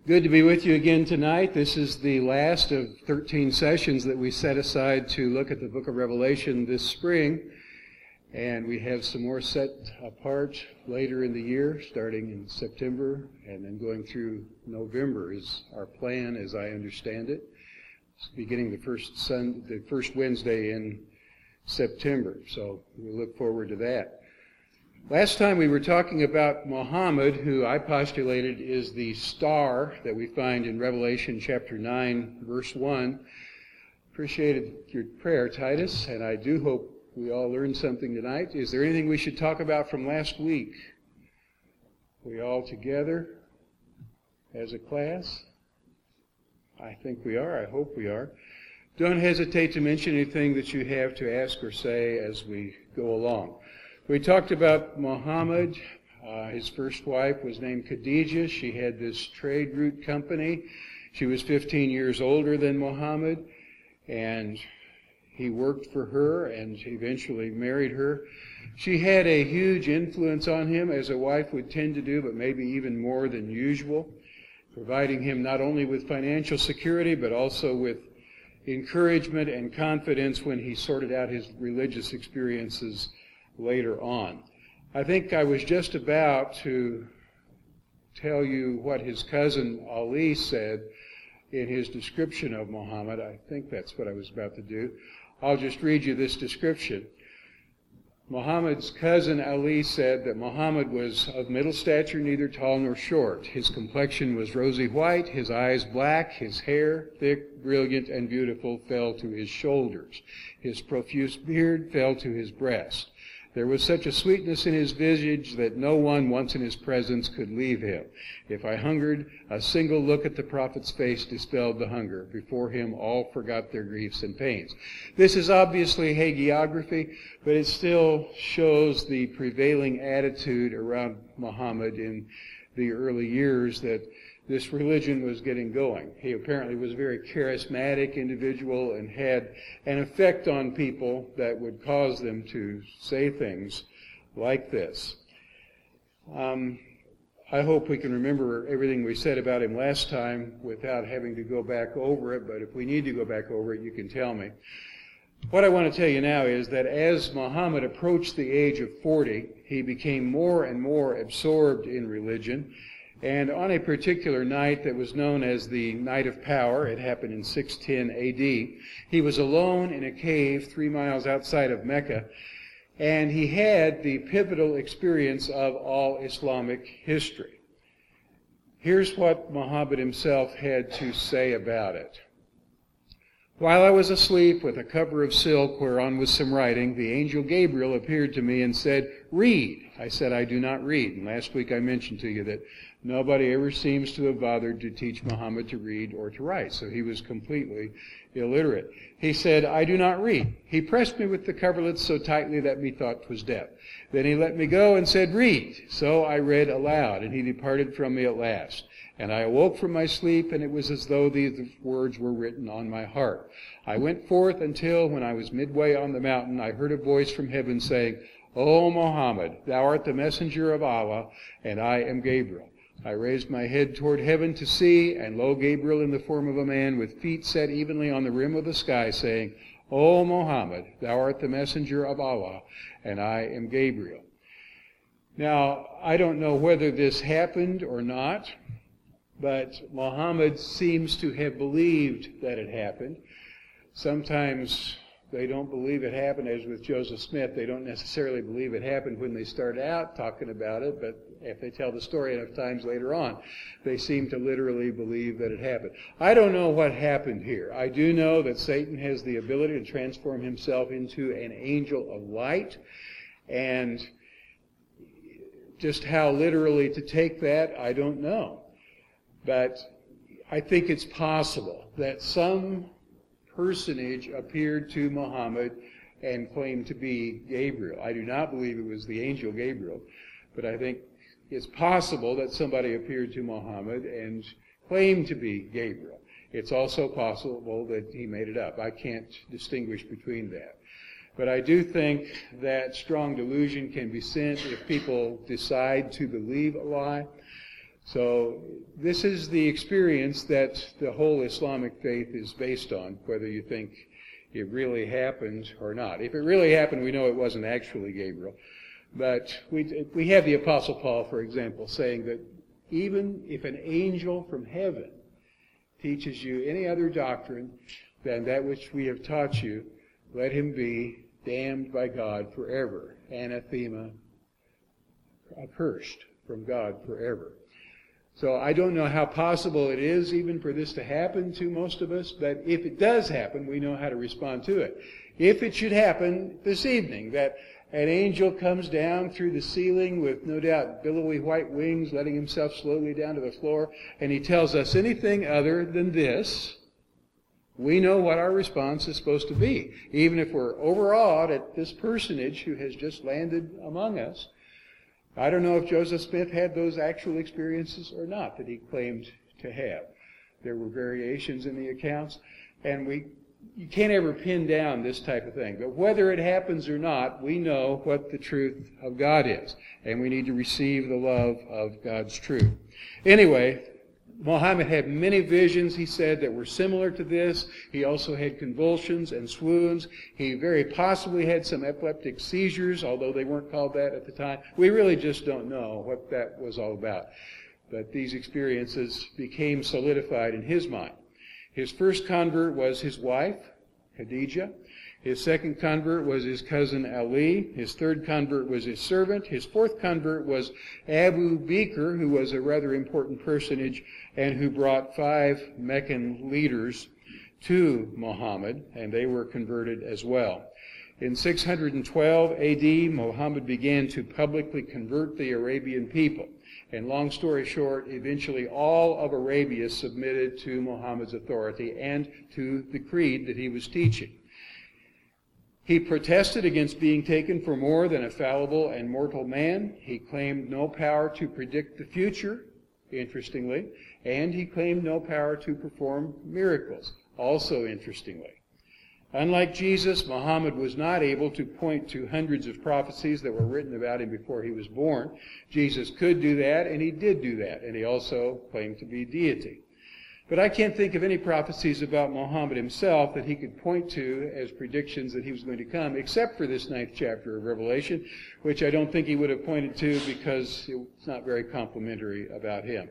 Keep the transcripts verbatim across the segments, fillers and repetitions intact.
Good to be with you again tonight. This is the last of thirteen sessions that we set aside to look at the book of Revelation this spring. And we have some more set apart later in the year, starting in September and then going through November is our plan as I understand it. It's beginning the first Sun, the first Wednesday in September. So we look forward to that. Last time we were talking about Muhammad, who I postulated is the star that we find in Revelation chapter nine, verse one. Appreciated your prayer, Titus, and I do hope we all learned something tonight. Is there anything we should talk about from last week? We all together as a class? I think we are. I hope we are. Don't hesitate to mention anything that you have to ask or say as we go along. We talked about Muhammad. Uh, his first wife was named Khadijah. She had this trade route company. She was fifteen years older than Muhammad, and he worked for her and eventually married her. She had a huge influence on him, as a wife would tend to do, but maybe even more than usual, providing him not only with financial security, but also with encouragement and confidence when he sorted out his religious experiences later on. I think I was just about to tell you what his cousin Ali said in his description of Muhammad. I think that's what I was about to do. I'll just read you this description. Muhammad's cousin Ali said that Muhammad was of middle stature, neither tall nor short. His complexion was rosy white, his eyes black, his hair, thick, brilliant, and beautiful, fell to his shoulders. His profuse beard fell to his breast. There was such a sweetness in his visage that no one once in his presence could leave him. If I hungered, a single look at the prophet's face dispelled the hunger. Before him all forgot their griefs and pains. This is obviously hagiography, but it still shows the prevailing attitude around Muhammad in the early years that this religion was getting going. He apparently was a very charismatic individual and had an effect on people that would cause them to say things like this. Um, I hope we can remember everything we said about him last time without having to go back over it, but if we need to go back over it, you can tell me. What I want to tell you now is that as Muhammad approached the age of forty, he became more and more absorbed in religion. And on a particular night that was known as the Night of Power, it happened in six ten A D, he was alone in a cave three miles outside of Mecca, and he had the pivotal experience of all Islamic history. Here's what Muhammad himself had to say about it. While I was asleep with a cover of silk whereon was some writing, the angel Gabriel appeared to me and said, "Read." I said, "I do not read." And last week I mentioned to you that nobody ever seems to have bothered to teach Muhammad to read or to write, so he was completely illiterate. He said, "I do not read." He pressed me with the coverlets so tightly that methought 'twas death. Then he let me go and said, "Read." So I read aloud, and he departed from me at last. And I awoke from my sleep, and it was as though these words were written on my heart. I went forth until, when I was midway on the mountain, I heard a voice from heaven saying, "O Muhammad, thou art the messenger of Allah, and I am Gabriel." I raised my head toward heaven to see, and lo, Gabriel in the form of a man with feet set evenly on the rim of the sky, saying, "O Muhammad, thou art the messenger of Allah, and I am Gabriel." Now, I don't know whether this happened or not, but Muhammad seems to have believed that it happened. Sometimes they don't believe it happened, as with Joseph Smith. They don't necessarily believe it happened when they start out talking about it, but if they tell the story enough times later on, they seem to literally believe that it happened. I don't know what happened here. I do know that Satan has the ability to transform himself into an angel of light, and just how literally to take that, I don't know. But I think it's possible that some personage appeared to Muhammad and claimed to be Gabriel. I do not believe it was the angel Gabriel, but I think it's possible that somebody appeared to Muhammad and claimed to be Gabriel. It's also possible that he made it up. I can't distinguish between that. But I do think that strong delusion can be sent if people decide to believe a lie. So this is the experience that the whole Islamic faith is based on, whether you think it really happened or not. If it really happened, we know it wasn't actually Gabriel. But we, we have the Apostle Paul, for example, saying that even if an angel from heaven teaches you any other doctrine than that which we have taught you, let him be damned by God forever, anathema, accursed from God forever. So I don't know how possible it is even for this to happen to most of us, but if it does happen, we know how to respond to it. If it should happen this evening, that an angel comes down through the ceiling with no doubt billowy white wings, letting himself slowly down to the floor, and he tells us anything other than this, we know what our response is supposed to be. Even if we're overawed at this personage who has just landed among us. I don't know if Joseph Smith had those actual experiences or not that he claimed to have. There were variations in the accounts, and we you can't ever pin down this type of thing. But whether it happens or not, we know what the truth of God is, and we need to receive the love of God's truth. Anyway, Muhammad had many visions, he said, that were similar to this. He also had convulsions and swoons. He very possibly had some epileptic seizures, although they weren't called that at the time. We really just don't know what that was all about. But these experiences became solidified in his mind. His first convert was his wife, Khadijah. His second convert was his cousin Ali. His third convert was his servant. His fourth convert was Abu Bakr, who was a rather important personage and who brought five Meccan leaders to Muhammad, and they were converted as well. In six hundred twelve A D, Muhammad began to publicly convert the Arabian people. And long story short, eventually all of Arabia submitted to Muhammad's authority and to the creed that he was teaching. He protested against being taken for more than a fallible and mortal man. He claimed no power to predict the future, interestingly, and he claimed no power to perform miracles, also interestingly. Unlike Jesus, Muhammad was not able to point to hundreds of prophecies that were written about him before he was born. Jesus could do that, and he did do that, and he also claimed to be deity. But I can't think of any prophecies about Muhammad himself that he could point to as predictions that he was going to come, except for this ninth chapter of Revelation, which I don't think he would have pointed to because it's not very complimentary about him.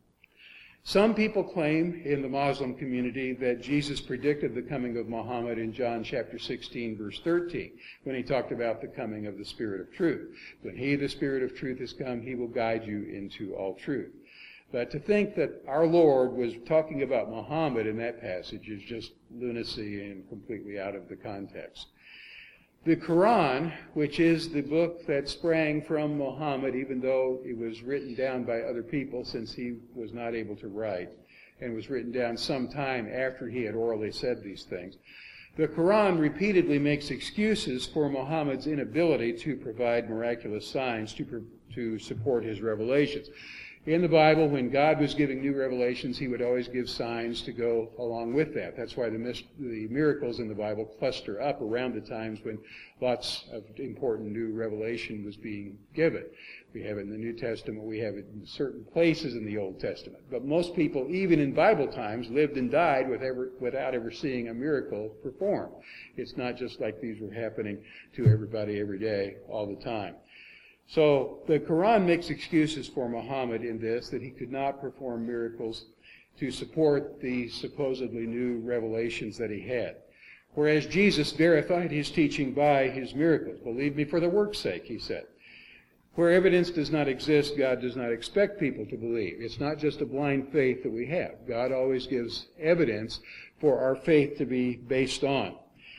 Some people claim in the Muslim community that Jesus predicted the coming of Muhammad in John chapter sixteen, verse thirteen, when he talked about the coming of the Spirit of truth. When he, the Spirit of truth, has come, he will guide you into all truth. But to think that our Lord was talking about Muhammad in that passage is just lunacy and completely out of the context. The Quran, which is the book that sprang from Muhammad, even though it was written down by other people since he was not able to write, and was written down some time after he had orally said these things, the Quran repeatedly makes excuses for Muhammad's inability to provide miraculous signs to, to support his revelations. In the Bible, when God was giving new revelations, he would always give signs to go along with that. That's why the, the miracles in the Bible cluster up around the times when lots of important new revelation was being given. We have it in the New Testament, we have it in certain places in the Old Testament. But most people, even in Bible times, lived and died with ever, without ever seeing a miracle performed. It's not just like these were happening to everybody every day, all the time. So the Quran makes excuses for Muhammad in this, that he could not perform miracles to support the supposedly new revelations that he had. Whereas Jesus verified his teaching by his miracles. Believe me for the work's sake, he said. Where evidence does not exist, God does not expect people to believe. It's not just a blind faith that we have. God always gives evidence for our faith to be based on.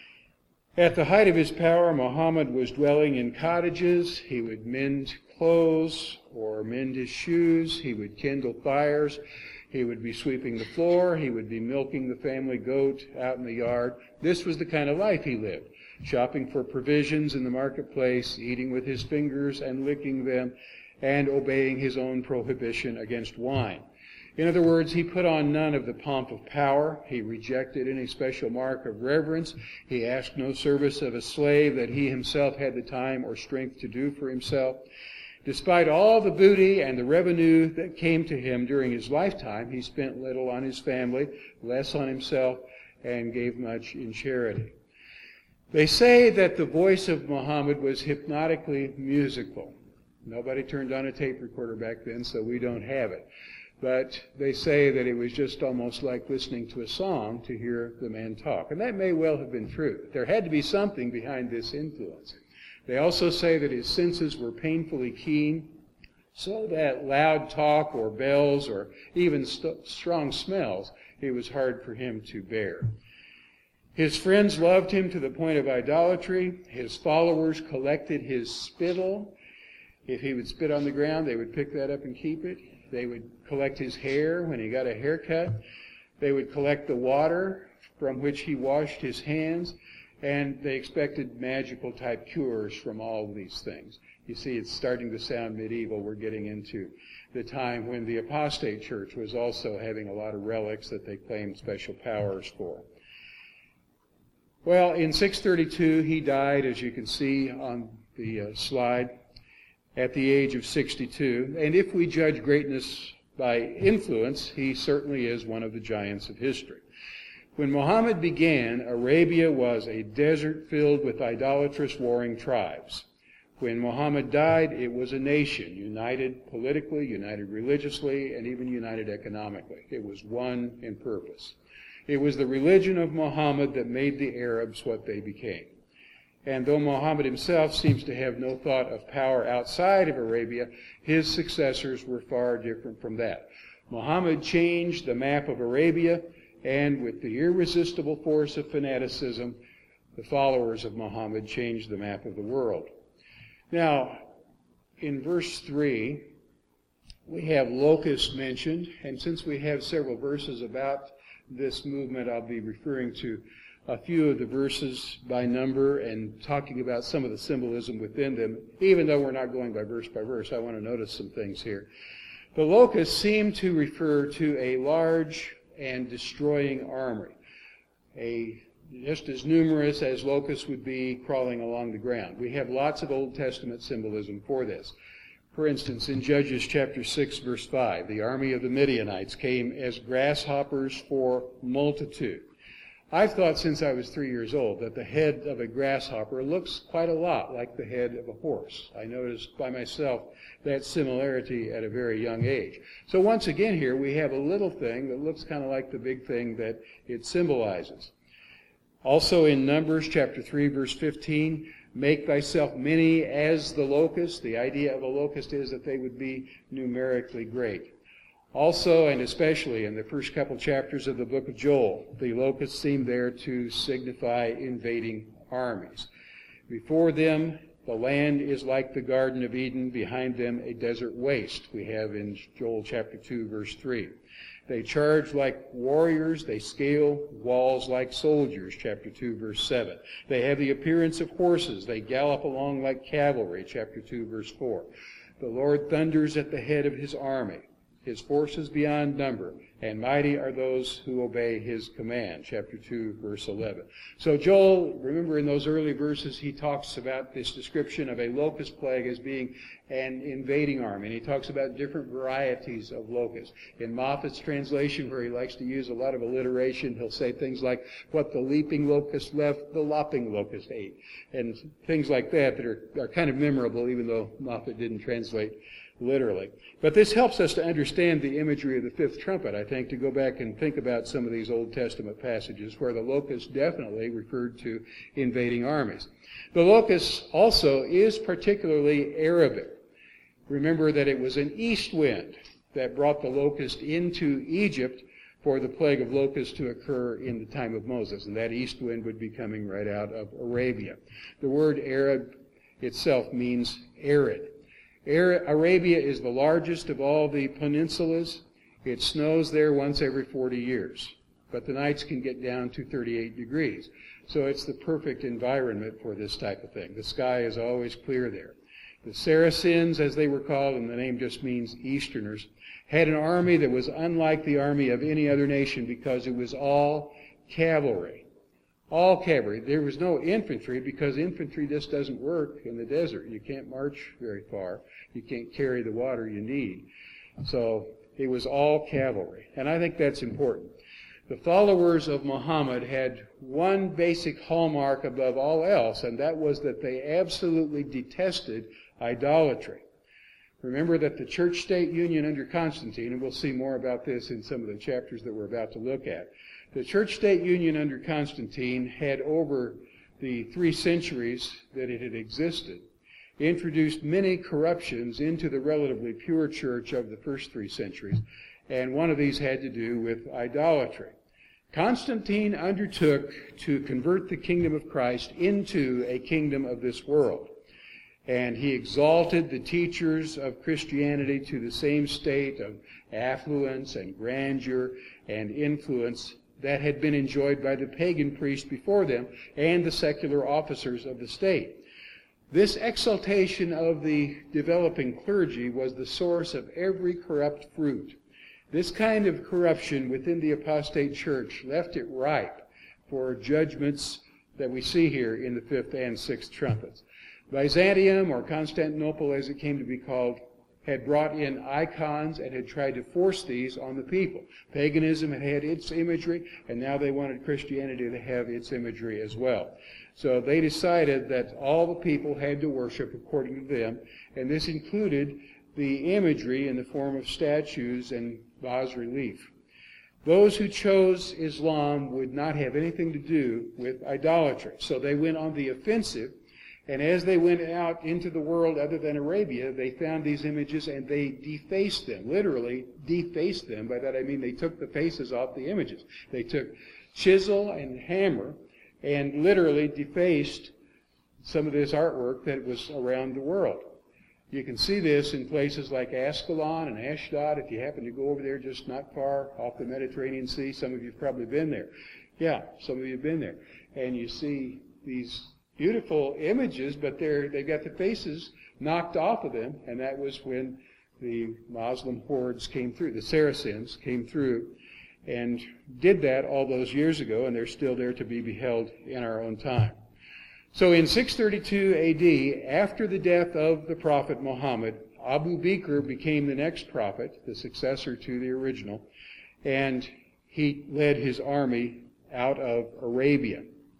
At the height of his power, Muhammad was dwelling in cottages. He would mend clothes or mend his shoes. He would kindle fires. He would be sweeping the floor. He would be milking the family goat out in the yard. This was the kind of life he lived. Shopping for provisions in the marketplace, eating with his fingers and licking them, and obeying his own prohibition against wine. In other words, he put on none of the pomp of power. He rejected any special mark of reverence. He asked no service of a slave that he himself had the time or strength to do for himself. Despite all the booty and the revenue that came to him during his lifetime, he spent little on his family, less on himself, and gave much in charity. They say that the voice of Muhammad was hypnotically musical. Nobody turned on a tape recorder back then, so we don't have it. But they say that it was just almost like listening to a song to hear the man talk. And that may well have been true. There had to be something behind this influence. They also say that his senses were painfully keen, so that loud talk or bells or even st- strong smells, it was hard for him to bear. His friends loved him to the point of idolatry. His followers collected his spittle. If he would spit on the ground, they would pick that up and keep it. They would collect his hair when he got a haircut. They would collect the water from which he washed his hands. And they expected magical type cures from all of these things. You see, it's starting to sound medieval. We're getting into the time when the apostate church was also having a lot of relics that they claimed special powers for. Well, in six thirty-two, he died, as you can see on the uh, slide, at the age of sixty-two. And if we judge greatness by influence, he certainly is one of the giants of history. When Muhammad began, Arabia was a desert filled with idolatrous warring tribes. When Muhammad died, it was a nation, united politically, united religiously, and even united economically. It was one in purpose. It was the religion of Muhammad that made the Arabs what they became. And though Muhammad himself seems to have no thought of power outside of Arabia, his successors were far different from that. Muhammad changed the map of Arabia, and with the irresistible force of fanaticism, the followers of Muhammad changed the map of the world. Now, in verse three, we have locusts mentioned, and since we have several verses about this movement, I'll be referring to a few of the verses by number and talking about some of the symbolism within them. Even though we're not going by verse by verse, I want to notice some things here. The locusts seem to refer to a large and destroying army, a just as numerous as locusts would be crawling along the ground. We have lots of Old Testament symbolism for this. For instance, in Judges chapter six, verse five, the army of the Midianites came as grasshoppers for multitude. I've thought since I was three years old that the head of a grasshopper looks quite a lot like the head of a horse. I noticed by myself that similarity at a very young age. So once again here we have a little thing that looks kind of like the big thing that it symbolizes. Also in Numbers chapter three, verse fifteen, make thyself many as the locust. The idea of a locust is that they would be numerically great. Also, and especially in the first couple chapters of the book of Joel, the locusts seem there to signify invading armies. Before them, the land is like the Garden of Eden. Behind them, a desert waste, we have in Joel chapter two, verse three. They charge like warriors. They scale walls like soldiers, chapter two, verse seven. They have the appearance of horses. They gallop along like cavalry, chapter two, verse four. The Lord thunders at the head of his army. His forces beyond number, and mighty are those who obey his command. Chapter two, verse eleven. So Joel, remember in those early verses, he talks about this description of a locust plague as being an invading army. And he talks about different varieties of locusts. In Moffat's translation, where he likes to use a lot of alliteration, he'll say things like, what the leaping locust left, the lopping locust ate. And things like that that are, are kind of memorable, even though Moffat didn't translate literally. But this helps us to understand the imagery of the fifth trumpet, I think, to go back and think about some of these Old Testament passages where the locust definitely referred to invading armies. The locust also is particularly Arabic. Remember that it was an east wind that brought the locust into Egypt for the plague of locusts to occur in the time of Moses, and that east wind would be coming right out of Arabia. The word Arab itself means arid. Arabia is the largest of all the peninsulas. It snows there once every forty years, but the nights can get down to thirty-eight degrees. So it's the perfect environment for this type of thing. The sky is always clear there. The Saracens, as they were called, and the name just means Easterners, had an army that was unlike the army of any other nation because it was all cavalry. All cavalry. There was no infantry because infantry just doesn't work in the desert. You can't march very far. You can't carry the water you need. So it was all cavalry. And I think that's important. The followers of Muhammad had one basic hallmark above all else, and that was that they absolutely detested idolatry. Remember that the church-state union under Constantine, and we'll see more about this in some of the chapters that we're about to look at, the church-state union under Constantine had, over the three centuries that it had existed, introduced many corruptions into the relatively pure church of the first three centuries, and one of these had to do with idolatry. Constantine undertook to convert the kingdom of Christ into a kingdom of this world. And he exalted the teachers of Christianity to the same state of affluence and grandeur and influence that had been enjoyed by the pagan priests before them and the secular officers of the state. This exaltation of the developing clergy was the source of every corrupt fruit. This kind of corruption within the apostate church left it ripe for judgments that we see here in the fifth and sixth trumpets. Byzantium, or Constantinople as it came to be called, had brought in icons and had tried to force these on the people. Paganism had had its imagery, and now they wanted Christianity to have its imagery as well. So they decided that all the people had to worship according to them, and this included the imagery in the form of statues and bas-relief. Those who chose Islam would not have anything to do with idolatry. So they went on the offensive, and as they went out into the world other than Arabia, they found these images and they defaced them, literally defaced them. By that I mean they took the faces off the images. They took chisel and hammer and literally defaced some of this artwork that was around the world. You can see this in places like Ascalon and Ashdod. If you happen to go over there just not far off the Mediterranean Sea, some of you have probably been there. Yeah, some of you have been there. And you see these beautiful images, but they're, they've got the faces knocked off of them, and that was when the Muslim hordes came through, the Saracens came through and did that all those years ago, and they're still there to be beheld in our own time. So in six thirty-two A D, after the death of the prophet Muhammad, Abu Bakr became the next prophet, the successor to the original, and he led his army out of Arabia.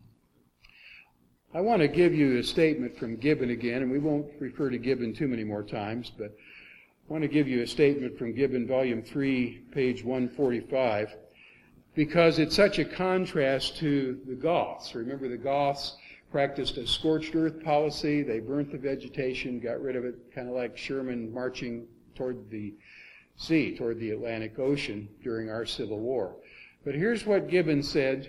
I want to give you a statement from Gibbon again, and we won't refer to Gibbon too many more times, but I want to give you a statement from Gibbon, Volume three, page one forty-five, because it's such a contrast to the Goths. Remember, the Goths practiced a scorched earth policy. They burnt the vegetation, got rid of it, kind of like Sherman marching toward the sea, toward the Atlantic Ocean during our Civil War. But here's what Gibbon said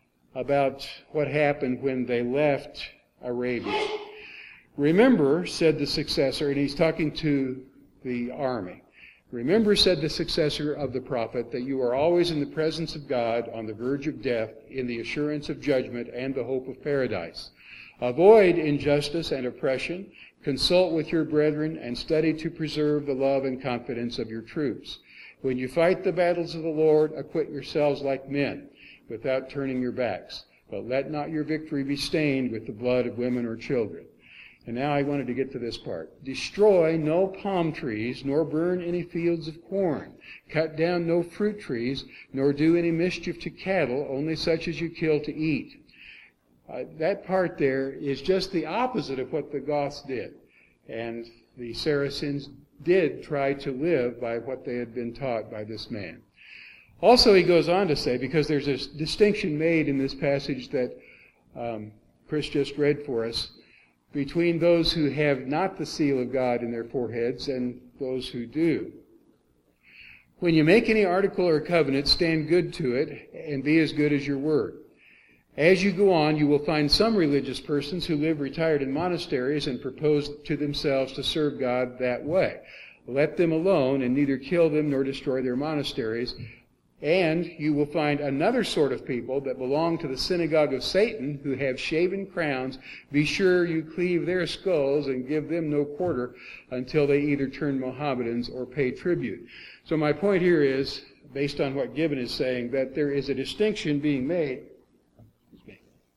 about what happened when they left Arabia. Remember, said the successor, and he's talking to the army. Remember, said the successor of the prophet, that you are always in the presence of God, on the verge of death, in the assurance of judgment and the hope of paradise. Avoid injustice and oppression. Consult with your brethren and study to preserve the love and confidence of your troops. When you fight the battles of the Lord, acquit yourselves like men, without turning your backs. But let not your victory be stained with the blood of women or children. And now I wanted to get to this part. Destroy no palm trees, nor burn any fields of corn. Cut down no fruit trees, nor do any mischief to cattle, only such as you kill to eat. Uh, that part there is just the opposite of what the Goths did. And the Saracens did try to live by what they had been taught by this man. Also, he goes on to say, because there's a distinction made in this passage that um, Chris just read for us, between those who have not the seal of God in their foreheads and those who do. When you make any article or covenant, stand good to it and be as good as your word. As you go on, you will find some religious persons who live retired in monasteries and propose to themselves to serve God that way. Let them alone, and neither kill them nor destroy their monasteries. And you will find another sort of people that belong to the synagogue of Satan, who have shaven crowns. Be sure you cleave their skulls and give them no quarter until they either turn Mohammedans or pay tribute. So my point here is, based on what Gibbon is saying, that there is a distinction being made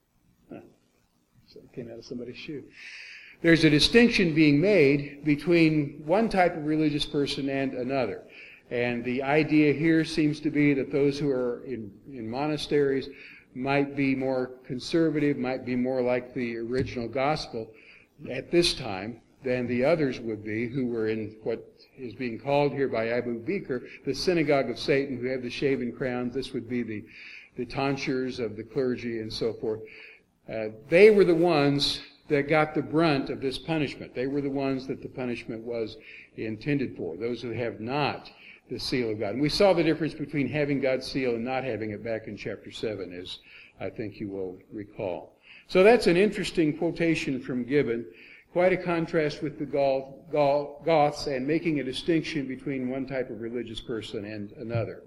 came out of somebody's shoe. There's a distinction being made between one type of religious person and another. And the idea here seems to be that those who are in, in monasteries might be more conservative, might be more like the original gospel at this time than the others would be who were in what is being called here by Abu Bakr the synagogue of Satan, who have the shaven crowns. This would be the, the tonsures of the clergy and so forth. Uh, they were the ones that got the brunt of this punishment. They were the ones that the punishment was intended for, those who have not the seal of God. And we saw the difference between having God's seal and not having it back in chapter seven, as I think you will recall. So that's an interesting quotation from Gibbon, quite a contrast with the Goths and making a distinction between one type of religious person and another.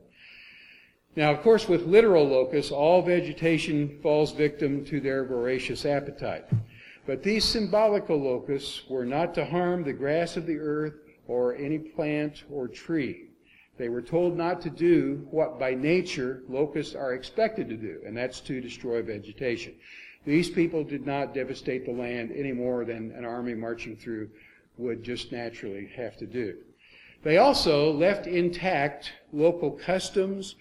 Now, of course, with literal locusts, all vegetation falls victim to their voracious appetite. But these symbolical locusts were not to harm the grass of the earth or any plant or tree. They were told not to do what by nature locusts are expected to do, and that's to destroy vegetation. These people did not devastate the land any more than an army marching through would just naturally have to do. They also left intact local customs,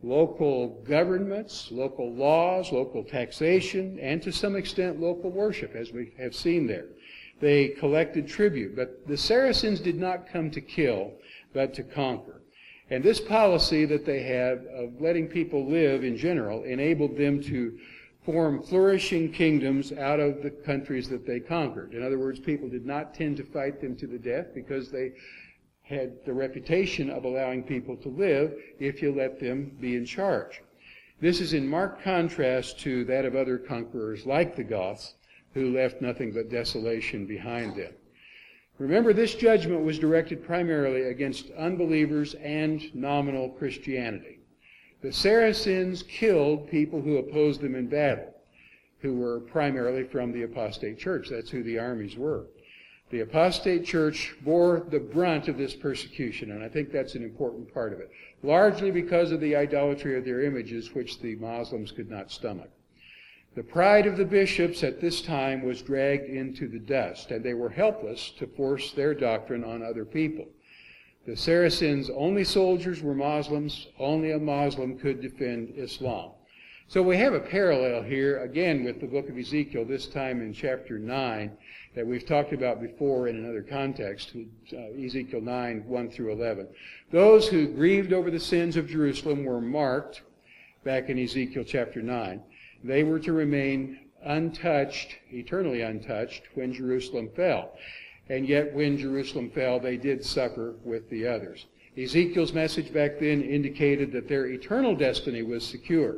local governments, local laws, local taxation, and to some extent local worship, as we have seen there. They collected tribute, but the Saracens did not come to kill, but to conquer. And this policy that they had of letting people live in general enabled them to form flourishing kingdoms out of the countries that they conquered. In other words, people did not tend to fight them to the death because they had the reputation of allowing people to live if you let them be in charge. This is in marked contrast to that of other conquerors like the Goths, who left nothing but desolation behind them. Remember, this judgment was directed primarily against unbelievers and nominal Christianity. The Saracens killed people who opposed them in battle, who were primarily from the apostate church. That's who the armies were. The apostate church bore the brunt of this persecution, and I think that's an important part of it, largely because of the idolatry of their images, which the Muslims could not stomach. The pride of the bishops at this time was dragged into the dust, and they were helpless to force their doctrine on other people. The Saracens' only soldiers were Muslims. Only a Muslim could defend Islam. So we have a parallel here, again, with the book of Ezekiel, this time in chapter nine, that we've talked about before in another context, uh, Ezekiel nine, one through eleven. Those who grieved over the sins of Jerusalem were marked, back in Ezekiel chapter nine. They were to remain untouched, eternally untouched, when Jerusalem fell. And yet when Jerusalem fell, they did suffer with the others. Ezekiel's message back then indicated that their eternal destiny was secure.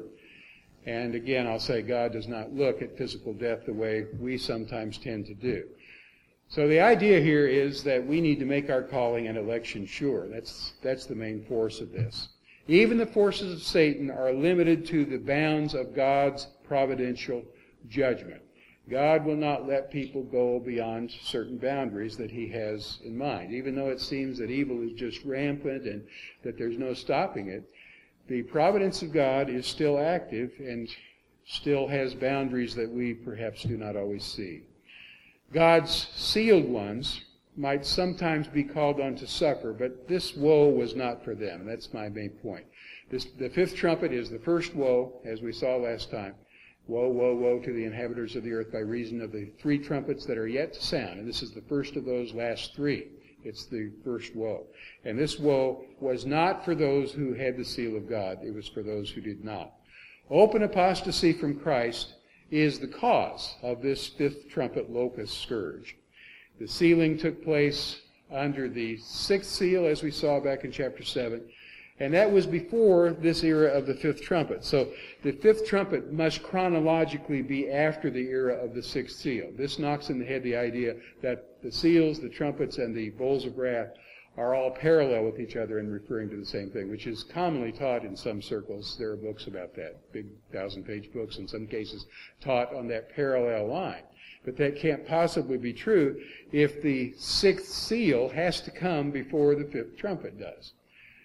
And again, I'll say God does not look at physical death the way we sometimes tend to do. So the idea here is that we need to make our calling and election sure. That's, that's the main force of this. Even the forces of Satan are limited to the bounds of God's providential judgment. God will not let people go beyond certain boundaries that he has in mind. Even though it seems that evil is just rampant and that there's no stopping it, the providence of God is still active and still has boundaries that we perhaps do not always see. God's sealed ones might sometimes be called on to suffer, but this woe was not for them. That's my main point. This, the fifth trumpet is the first woe, as we saw last time. Woe, woe, woe to the inhabitants of the earth by reason of the three trumpets that are yet to sound. And this is the first of those last three. It's the first woe. And this woe was not for those who had the seal of God. It was for those who did not. Open apostasy from Christ is the cause of this fifth trumpet locust scourge. The sealing took place under the sixth seal, as we saw back in chapter seven. And that was before this era of the fifth trumpet. So the fifth trumpet must chronologically be after the era of the sixth seal. This knocks in the head the idea that the seals, the trumpets, and the bowls of wrath are all parallel with each other and referring to the same thing, which is commonly taught in some circles. There are books about that, big thousand-page books in some cases, taught on that parallel line. But that can't possibly be true if the sixth seal has to come before the fifth trumpet does.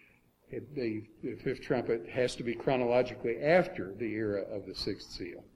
It, the, the fifth trumpet has to be chronologically after the era of the sixth seal.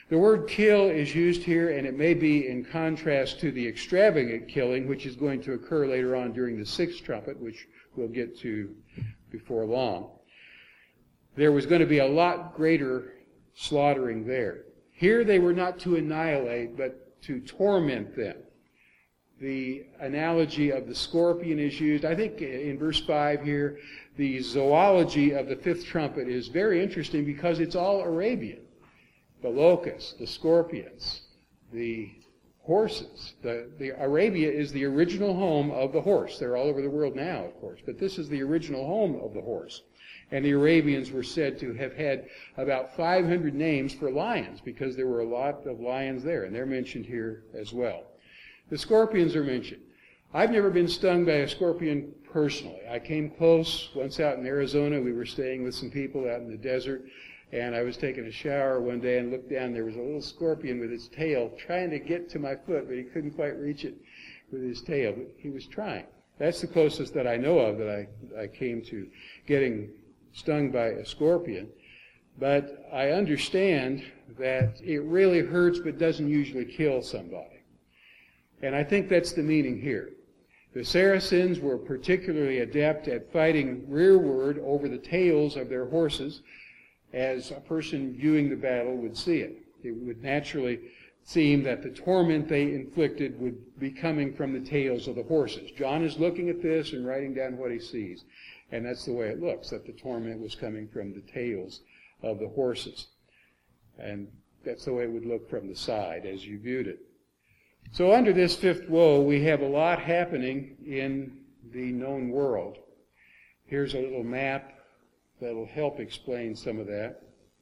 The word kill is used here, and it may be in contrast to the extravagant killing, which is going to occur later on during the sixth trumpet, which we'll get to before long. There was going to be a lot greater slaughtering there. Here they were not to annihilate, but to torment them. The analogy of the scorpion is used. I think in verse five here, the zoology of the fifth trumpet is very interesting because it's all Arabian. The locusts, the scorpions, the horses. The, the Arabia is the original home of the horse. They're all over the world now, of course, but this is the original home of the horse. And the Arabians were said to have had about five hundred names for lions because there were a lot of lions there, and they're mentioned here as well. The scorpions are mentioned. I've never been stung by a scorpion personally. I came close once out in Arizona. We were staying with some people out in the desert, and I was taking a shower one day and looked down. There was a little scorpion with its tail trying to get to my foot, but he couldn't quite reach it with his tail. But he was trying. That's the closest that I know of that I, I came to getting stung by a scorpion. But I understand that it really hurts but doesn't usually kill somebody. And I think that's the meaning here. The Saracens were particularly adept at fighting rearward over the tails of their horses, as a person viewing the battle would see it. It would naturally seem that the torment they inflicted would be coming from the tails of the horses. John is looking at this and writing down what he sees. And that's the way it looks, that the torment was coming from the tails of the horses. And that's the way it would look from the side as you viewed it. So under this fifth woe, we have a lot happening in the known world. Here's a little map that'll help explain some of that.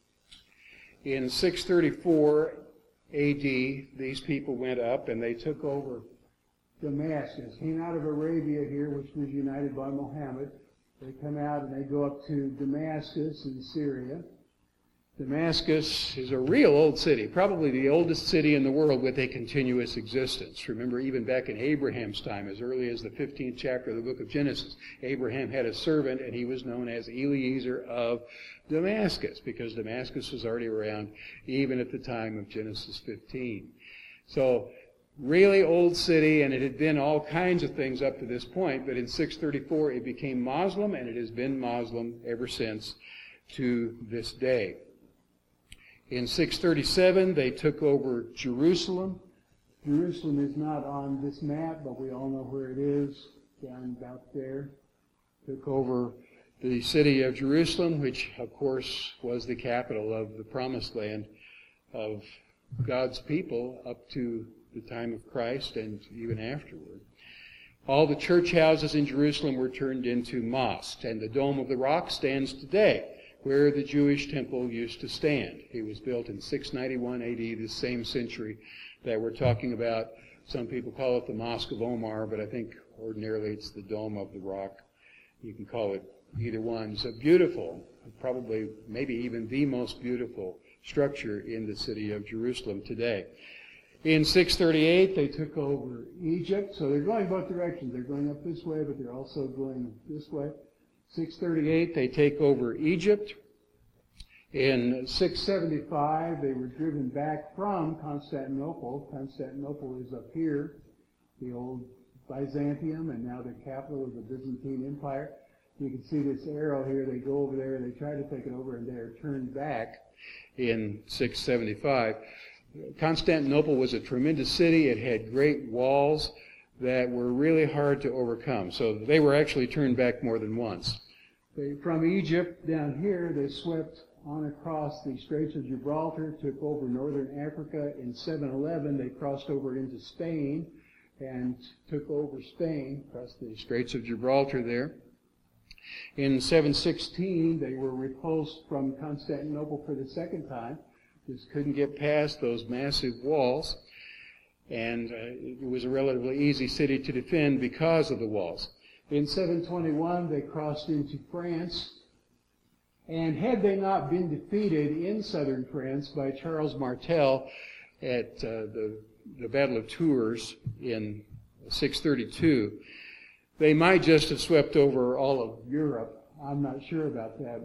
In six thirty-four A D, these people went up and they took over Damascus. Came out of Arabia here, which was united by Muhammad. They come out and they go up to Damascus in Syria. Damascus is a real old city, probably the oldest city in the world with a continuous existence. Remember, even back in Abraham's time, as early as the fifteenth chapter of the book of Genesis, Abraham had a servant, and he was known as Eliezer of Damascus, because Damascus was already around even at the time of Genesis fifteen. So, really old city, and it had been all kinds of things up to this point, but in six thirty-four it became Muslim, and it has been Muslim ever since to this day. In six thirty-seven, they took over Jerusalem. Jerusalem is not on this map, but we all know where it is, down about there. Took over the city of Jerusalem, which, of course, was the capital of the promised land of God's people up to the time of Christ and even afterward. All the church houses in Jerusalem were turned into mosques, and the Dome of the Rock stands today, where the Jewish temple used to stand. It was built in six ninety-one A D, the same century that we're talking about. Some people call it the Mosque of Omar, but I think ordinarily it's the Dome of the Rock. You can call it either one. It's a beautiful, probably maybe even the most beautiful structure in the city of Jerusalem today. In six thirty-eight, they took over Egypt. So they're going both directions. They're going up this way, but they're also going this way. six thirty-eight, they take over Egypt. In six seventy-five, they were driven back from Constantinople. Constantinople is up here, the old Byzantium, and now the capital of the Byzantine Empire. You can see this arrow here. They go over there, and they try to take it over, and they are turned back in six seventy-five. Constantinople was a tremendous city. It had great walls that were really hard to overcome. So they were actually turned back more than once. They, from Egypt down here, they swept on across the Straits of Gibraltar, took over northern Africa. In seven eleven, they crossed over into Spain and took over Spain, across the Straits of Gibraltar there. In seven sixteen, they were repulsed from Constantinople for the second time. Just couldn't get past those massive walls. And uh, it was a relatively easy city to defend because of the walls. In seven twenty-one, they crossed into France. And had they not been defeated in southern France by Charles Martel at uh, the, the Battle of Tours in six thirty-two, they might just have swept over all of Europe. I'm not sure about that, but it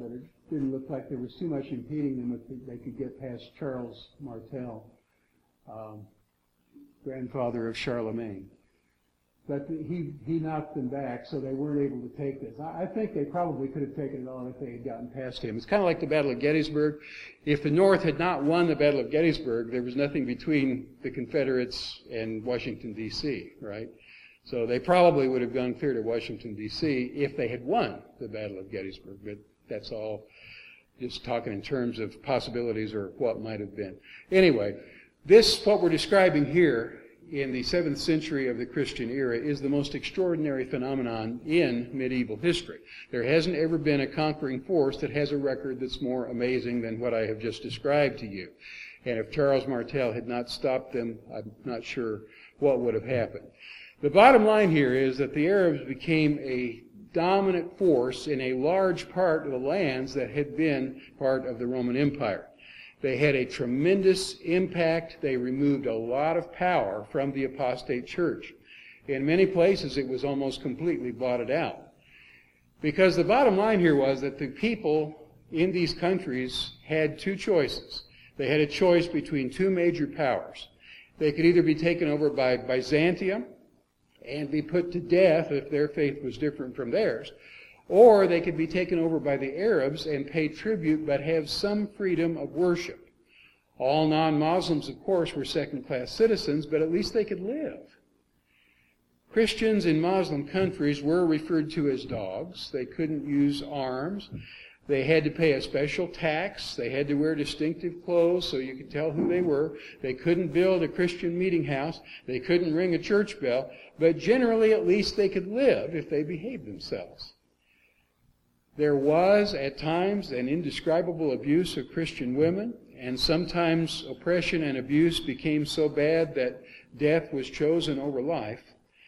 didn't look like there was too much impeding them if they could get past Charles Martel, um, grandfather of Charlemagne. But he, he knocked them back, so they weren't able to take this. I, I think they probably could have taken it on if they had gotten past him. It's kind of like the Battle of Gettysburg. If the North had not won the Battle of Gettysburg, there was nothing between the Confederates and Washington, D C, right? So they probably would have gone clear to Washington, D C if they had won the Battle of Gettysburg. But that's all just talking in terms of possibilities or what might have been. Anyway, this, what we're describing here, in the seventh century of the Christian era, is the most extraordinary phenomenon in medieval history. There hasn't ever been a conquering force that has a record that's more amazing than what I have just described to you. And if Charles Martel had not stopped them, I'm not sure what would have happened. The bottom line here is that the Arabs became a dominant force in a large part of the lands that had been part of the Roman Empire. They had a tremendous impact. They removed a lot of power from the apostate church. In many places, it was almost completely blotted out. Because the bottom line here was that the people in these countries had two choices. They had a choice between two major powers. They could either be taken over by Byzantium and be put to death if their faith was different from theirs, or they could be taken over by the Arabs and pay tribute but have some freedom of worship. All non-Muslims, of course, were second-class citizens, but at least they could live. Christians in Muslim countries were referred to as dogs. They couldn't use arms. They had to pay a special tax. They had to wear distinctive clothes so you could tell who they were. They couldn't build a Christian meeting house. They couldn't ring a church bell. But generally, at least they could live if they behaved themselves. There was, at times, an indescribable abuse of Christian women, and sometimes oppression and abuse became so bad that death was chosen over life.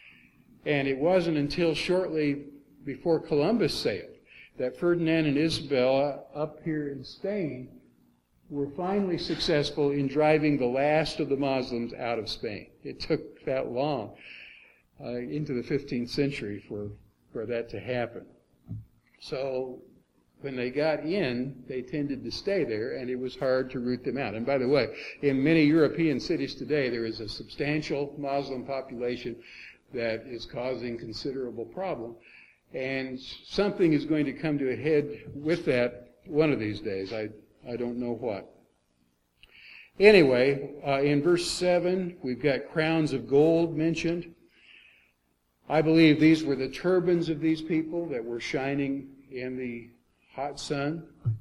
And it wasn't until shortly before Columbus sailed that Ferdinand and Isabella up here in Spain were finally successful in driving the last of the Muslims out of Spain. It took that long, uh, into the fifteenth century, for, for that to happen. So when they got in, they tended to stay there, and it was hard to root them out. And by the way, in many European cities today, there is a substantial Muslim population that is causing considerable problem. And something is going to come to a head with that one of these days. I, I don't know what. Anyway, uh, in verse seven, we've got crowns of gold mentioned. I believe these were the turbans of these people that were shining in the hot sun.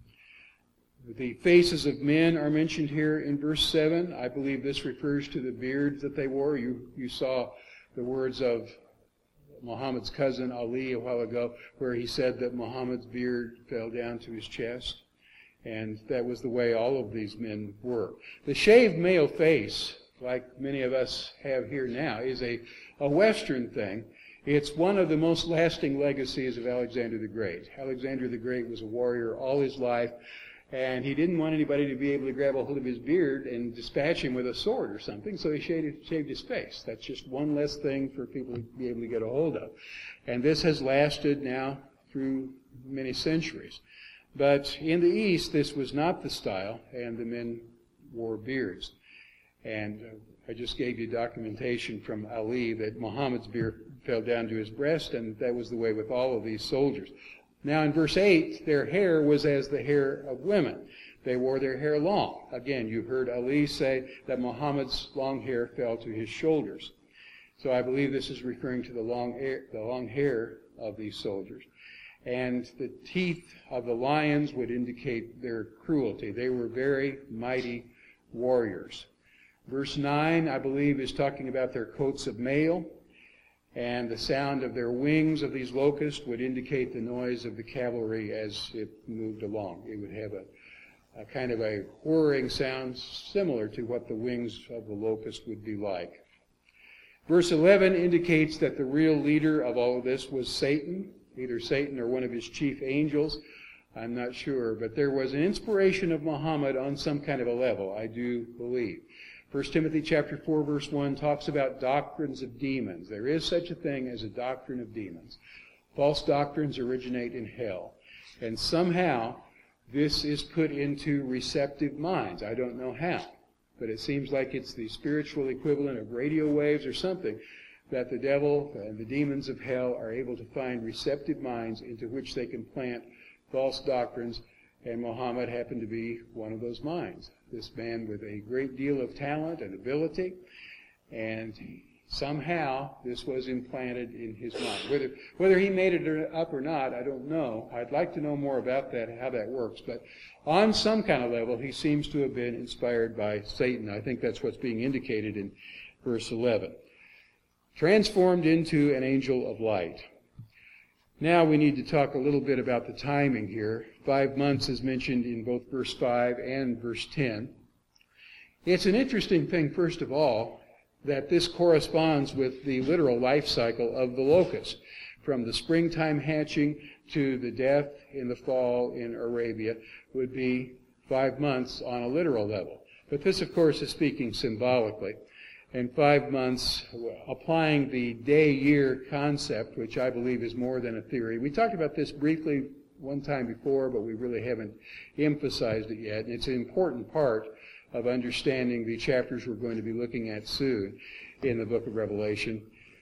The faces of men are mentioned here in verse seven. I believe this refers to the beards that they wore. You, you saw the words of Muhammad's cousin Ali a while ago, where he said that Muhammad's beard fell down to his chest. And that was the way all of these men were. The shaved male face, like many of us have here now, is a, a Western thing. It's one of the most lasting legacies of Alexander the Great. Alexander the Great was a warrior all his life, and he didn't want anybody to be able to grab a hold of his beard and dispatch him with a sword or something, so he shaved, shaved his face. That's just one less thing for people to be able to get a hold of. And this has lasted now through many centuries. But in the East, this was not the style, and the men wore beards. And uh, I just gave you documentation from Ali that Muhammad's beard fell down to his breast, and that was the way with all of these soldiers. Now in verse eight, their hair was as the hair of women. They wore their hair long. Again, you heard Ali say that Muhammad's long hair fell to his shoulders. So I believe this is referring to the long hair, the long hair of these soldiers. And the teeth of the lions would indicate their cruelty. They were very mighty warriors. Verse nine, I believe, is talking about their coats of mail. And the sound of their wings of these locusts would indicate the noise of the cavalry as it moved along. It would have a, a kind of a whirring sound similar to what the wings of the locust would be like. Verse eleven indicates that the real leader of all of this was Satan, either Satan or one of his chief angels. I'm not sure, but there was an inspiration of Muhammad on some kind of a level, I do believe. First Timothy chapter four, verse one talks about doctrines of demons. There is such a thing as a doctrine of demons. False doctrines originate in hell. And somehow this is put into receptive minds. I don't know how, but it seems like it's the spiritual equivalent of radio waves or something, that the devil and the demons of hell are able to find receptive minds into which they can plant false doctrines, and Muhammad happened to be one of those minds. This man with a great deal of talent and ability, and somehow this was implanted in his mind. Whether whether he made it up or not, I don't know. I'd like to know more about that, how that works. But on some kind of level, he seems to have been inspired by Satan. I think that's what's being indicated in verse eleven. Transformed into an angel of light. Now we need to talk a little bit about the timing here. Five months is mentioned in both verse five and verse ten. It's an interesting thing, first of all, that this corresponds with the literal life cycle of the locust, from the springtime hatching to the death in the fall in Arabia would be five months on a literal level. But this, of course, is speaking symbolically. And five months, applying the day-year concept, which I believe is more than a theory. We talked about this briefly one time before, but we really haven't emphasized it yet. And it's an important part of understanding the chapters we're going to be looking at soon in the book of Revelation.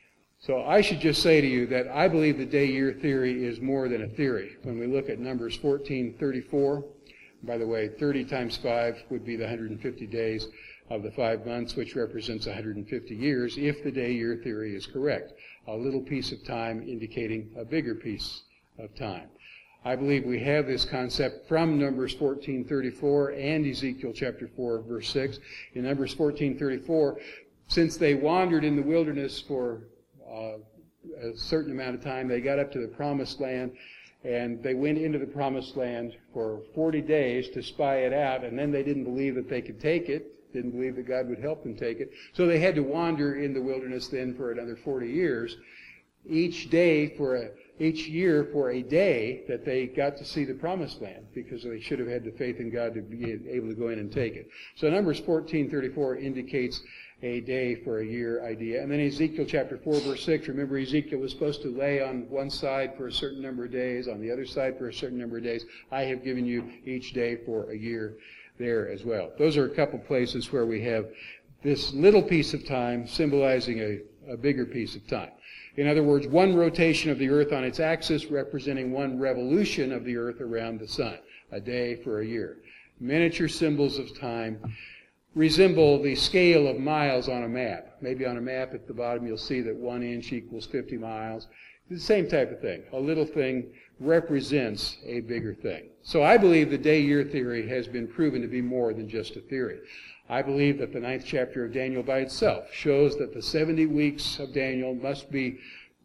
So I should just say to you that I believe the day-year theory is more than a theory. When we look at Numbers fourteen thirty-four, by the way, thirty times five would be the one hundred fifty days of the five months, which represents one hundred fifty years, if the day-year theory is correct. A little piece of time indicating a bigger piece of time. I believe we have this concept from Numbers fourteen thirty-four and Ezekiel chapter four, verse six. In Numbers fourteen thirty-four, since they wandered in the wilderness for uh, a certain amount of time, they got up to the promised land, and they went into the promised land for forty days to spy it out, and then they didn't believe that they could take it. Didn't believe that God would help them take it. So they had to wander in the wilderness then for another forty years. Each day for a, each year for a day that they got to see the promised land, because they should have had the faith in God to be able to go in and take it. So Numbers fourteen thirty-four indicates a day for a year idea. And then Ezekiel chapter four, verse six, remember Ezekiel was supposed to lay on one side for a certain number of days, on the other side for a certain number of days. I have given you each day for a year there as well. Those are a couple places where we have this little piece of time symbolizing a, a bigger piece of time. In other words, one rotation of the earth on its axis representing one revolution of the earth around the sun. A day for a year. Miniature symbols of time resemble the scale of miles on a map. Maybe on a map at the bottom you'll see that one inch equals fifty miles. The same type of thing. A little thing represents a bigger thing. So I believe the day-year theory has been proven to be more than just a theory. I believe that the ninth chapter of Daniel by itself shows that the seventy weeks of Daniel must be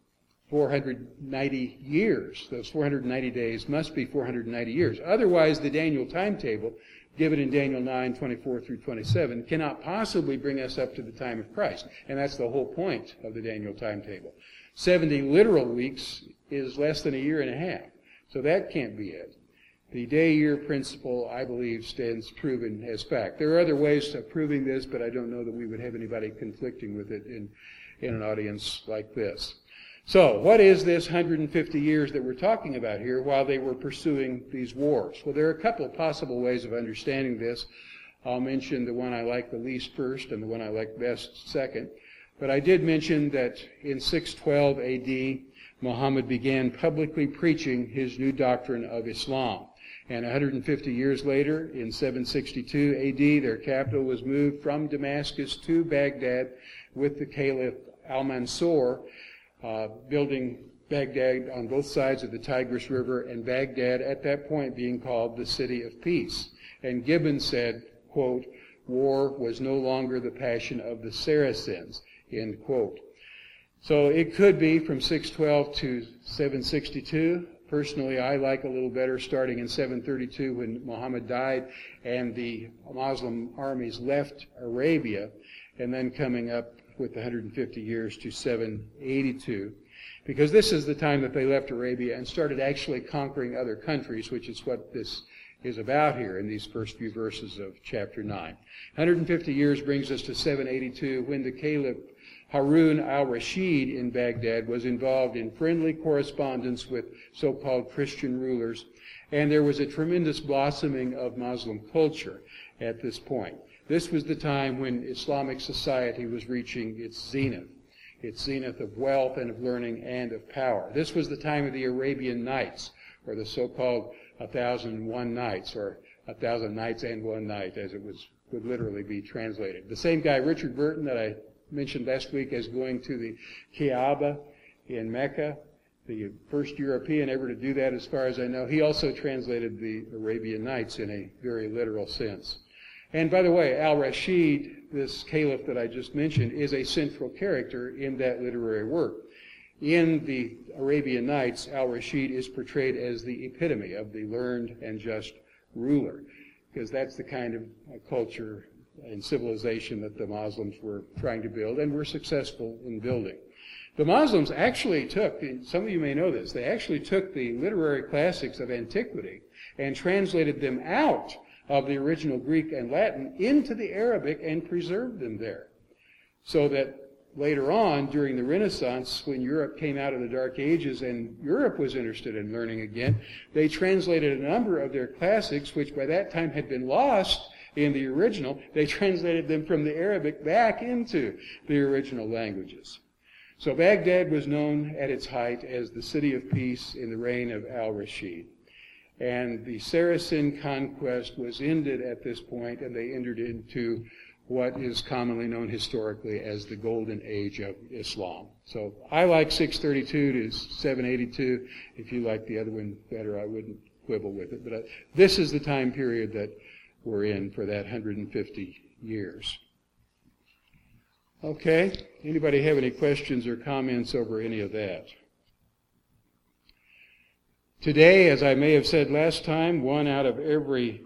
four hundred ninety years. Those four hundred ninety days must be four hundred ninety years. Otherwise, the Daniel timetable, given in Daniel nine, twenty-four through twenty-seven, cannot possibly bring us up to the time of Christ. And that's the whole point of the Daniel timetable. seventy literal weeks is less than a year and a half. So that can't be it. The day-year principle, I believe, stands proven as fact. There are other ways of proving this, but I don't know that we would have anybody conflicting with it in, in an audience like this. So, what is this one hundred fifty years that we're talking about here while they were pursuing these wars? Well, there are a couple of possible ways of understanding this. I'll mention the one I like the least first and the one I like best second. But I did mention that in six twelve A D, Muhammad began publicly preaching his new doctrine of Islam. And one hundred fifty years later, in seven sixty-two A D, their capital was moved from Damascus to Baghdad with the Caliph Al-Mansur, uh, building Baghdad on both sides of the Tigris River, and Baghdad at that point being called the City of Peace. And Gibbon said, quote, war was no longer the passion of the Saracens, end quote. So it could be from six twelve to seven sixty-two. Personally, I like a little better starting in seven thirty-two when Muhammad died and the Muslim armies left Arabia, and then coming up with one hundred fifty years to seven eighty-two, because this is the time that they left Arabia and started actually conquering other countries, which is what this is about here in these first few verses of chapter nine. one hundred fifty years brings us to seven eighty-two, when the Caliph Harun al-Rashid in Baghdad was involved in friendly correspondence with so-called Christian rulers, and there was a tremendous blossoming of Muslim culture at this point. This was the time when Islamic society was reaching its zenith, its zenith of wealth and of learning and of power. This was the time of the Arabian Nights, or the so-called A Thousand and One Nights, or A Thousand Nights and One Night, as it was would literally be translated. The same guy, Richard Burton, that I mentioned last week as going to the Kaaba in Mecca, the first European ever to do that as far as I know, he also translated the Arabian Nights in a very literal sense. And by the way, al-Rashid, this caliph that I just mentioned, is a central character in that literary work. In the Arabian Nights, al-Rashid is portrayed as the epitome of the learned and just ruler, because that's the kind of culture and civilization that the Muslims were trying to build and were successful in building. The Muslims actually took, some of you may know this, they actually took the literary classics of antiquity and translated them out of the original Greek and Latin into the Arabic and preserved them there. So that later on, during the Renaissance, when Europe came out of the Dark Ages and Europe was interested in learning again, they translated a number of their classics, which by that time had been lost in the original. They translated them from the Arabic back into the original languages. So Baghdad was known at its height as the city of peace in the reign of al-Rashid. And the Saracen conquest was ended at this point, and they entered into what is commonly known historically as the Golden Age of Islam. So I like six thirty-two to seven eighty-two. If you like the other one better, I wouldn't quibble with it. But I, this is the time period that we're in for that one hundred fifty years. Okay, anybody have any questions or comments over any of that? Today, as I may have said last time, one out of every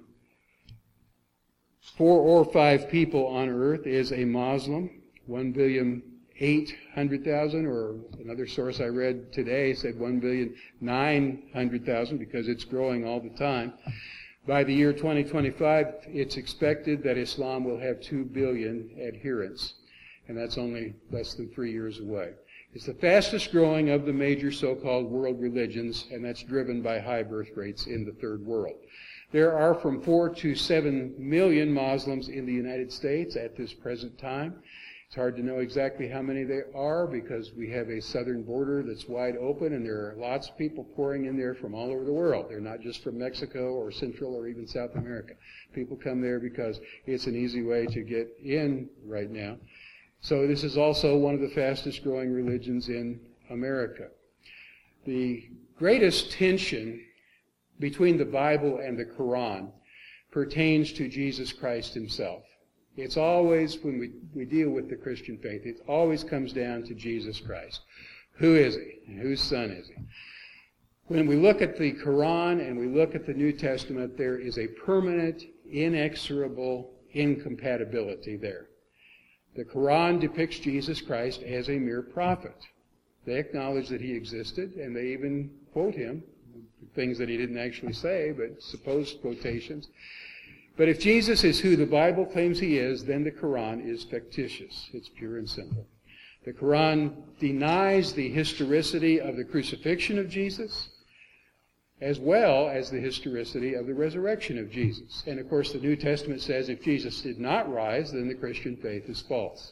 four or five people on earth is a Muslim. One billion eight hundred thousand, or another source I read today said one billion nine hundred thousand, because it's growing all the time. By the year twenty twenty-five, it's expected that Islam will have two billion adherents, and that's only less than three years away. It's the fastest growing of the major so-called world religions, and that's driven by high birth rates in the third world. There are from four to seven million Muslims in the United States at this present time. It's hard to know exactly how many there are because we have a southern border that's wide open, and there are lots of people pouring in there from all over the world. They're not just from Mexico or Central or even South America. People come there because it's an easy way to get in right now. So this is also one of the fastest growing religions in America. The greatest tension between the Bible and the Quran pertains to Jesus Christ himself. It's always, when we, we deal with the Christian faith, it always comes down to Jesus Christ. Who is he? And whose son is he? When we look at the Quran and we look at the New Testament, there is a permanent, inexorable incompatibility there. The Quran depicts Jesus Christ as a mere prophet. They acknowledge that he existed, and they even quote him, things that he didn't actually say, but supposed quotations. But if Jesus is who the Bible claims he is, then the Quran is fictitious. It's pure and simple. The Quran denies the historicity of the crucifixion of Jesus, as well as the historicity of the resurrection of Jesus. And of course, the New Testament says if Jesus did not rise, then the Christian faith is false.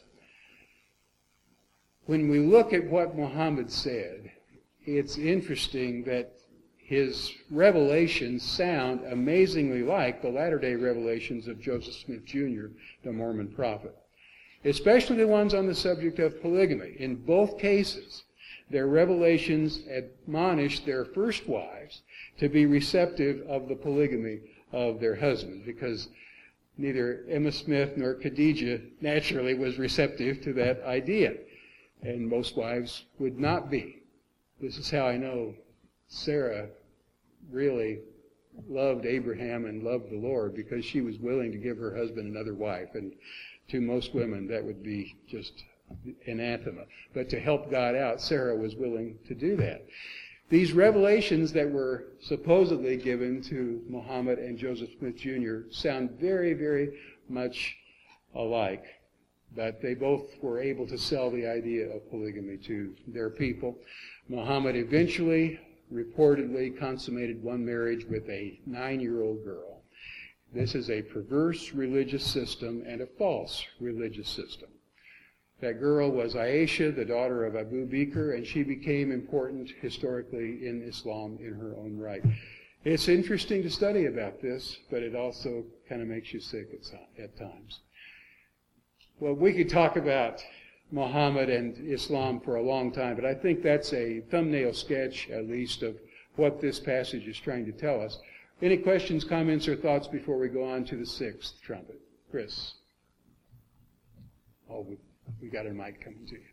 When we look at what Muhammad said, it's interesting that his revelations sound amazingly like the latter-day revelations of Joseph Smith Junior, the Mormon prophet, especially the ones on the subject of polygamy. In both cases, their revelations admonish their first wives to be receptive of the polygamy of their husbands, because neither Emma Smith nor Khadijah naturally was receptive to that idea, and most wives would not be. This is how I know Sarah really loved Abraham and loved the Lord, because she was willing to give her husband another wife, and to most women that would be just anathema. But to help God out, Sarah was willing to do that. These revelations that were supposedly given to Muhammad and Joseph Smith Junior sound very, very much alike. but they both were able to sell the idea of polygamy to their people. Muhammad eventually, reportedly, consummated one marriage with a nine-year-old girl. This is a perverse religious system and a false religious system. That girl was Aisha, the daughter of Abu Bakr, and she became important historically in Islam in her own right. It's interesting to study about this, but it also kind of makes you sick at, at times. Well, we could talk about Muhammad and Islam for a long time, but I think that's a thumbnail sketch, at least, of what this passage is trying to tell us. Any questions, comments, or thoughts before we go on to the sixth trumpet? Chris? Oh, we, we got a mic coming to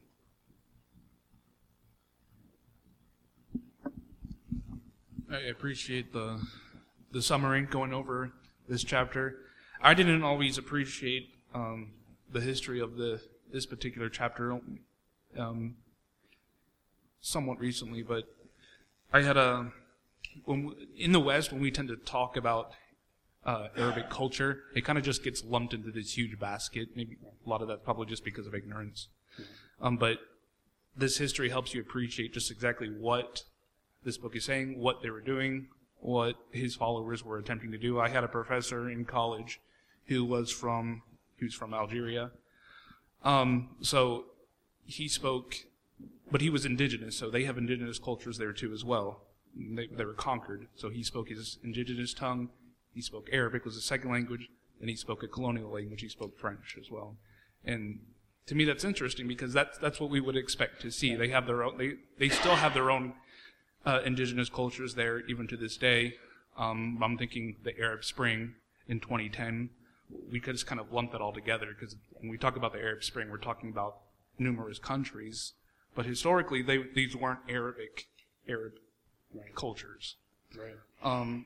you. I appreciate the the summary going over this chapter. I didn't always appreciate um, the history of the this particular chapter um, somewhat recently, but I had a when we, in the West, when we tend to talk about uh, Arabic culture, it kind of just gets lumped into this huge basket. Maybe a lot of that's probably just because of ignorance. Um, but this history helps you appreciate just exactly what this book is saying, what they were doing, what his followers were attempting to do. I had a professor in college who was from he was from Algeria. Um, so he spoke, but he was indigenous, so they have indigenous cultures there too as well. They, they were conquered, so he spoke his indigenous tongue. He spoke Arabic, was a second language, and he spoke a colonial language. He spoke French as well. And to me, that's interesting because that's that's what we would expect to see. They have their own. They they still have their own uh, indigenous cultures there even to this day. Um, I'm thinking the Arab Spring in twenty ten. We could just kind of lump that all together because when we talk about the Arab Spring, we're talking about numerous countries, but historically, they these weren't Arabic Arab right. cultures. Right. Um,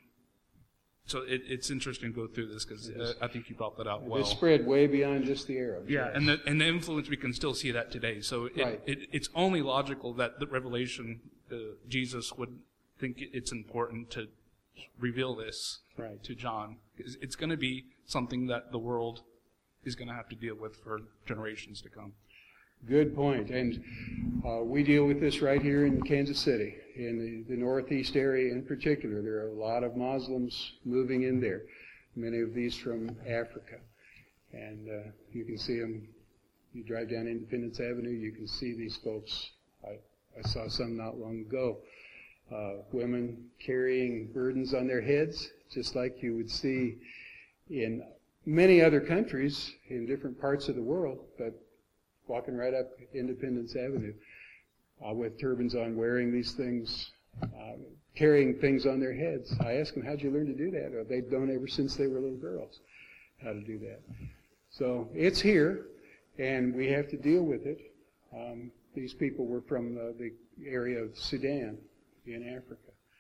so it, it's interesting to go through this because uh, I think you brought that out well. It spread way beyond just the Arabs. Yeah, and the and the influence, we can still see that today. So it, right. it, it's only logical that the Revelation, uh, Jesus would think it's important to reveal this right. to John. It's, it's going to be something that the world is going to have to deal with for generations to come. Good point. And uh, we deal with this right here in Kansas City, in the, the northeast area in particular. There are a lot of Muslims moving in there, many of these from Africa. And uh, you can see them. You drive down Independence Avenue, you can see these folks. I, I saw some not long ago. Uh, women carrying burdens on their heads, just like you would see in many other countries in different parts of the world, but walking right up Independence Avenue uh, with turbans on, wearing these things, uh, carrying things on their heads. I asked them, how'd you learn to do that? Or they've known ever since they were little girls how to do that. So it's here, and we have to deal with it. Um, these people were from uh, the area of Sudan in Africa.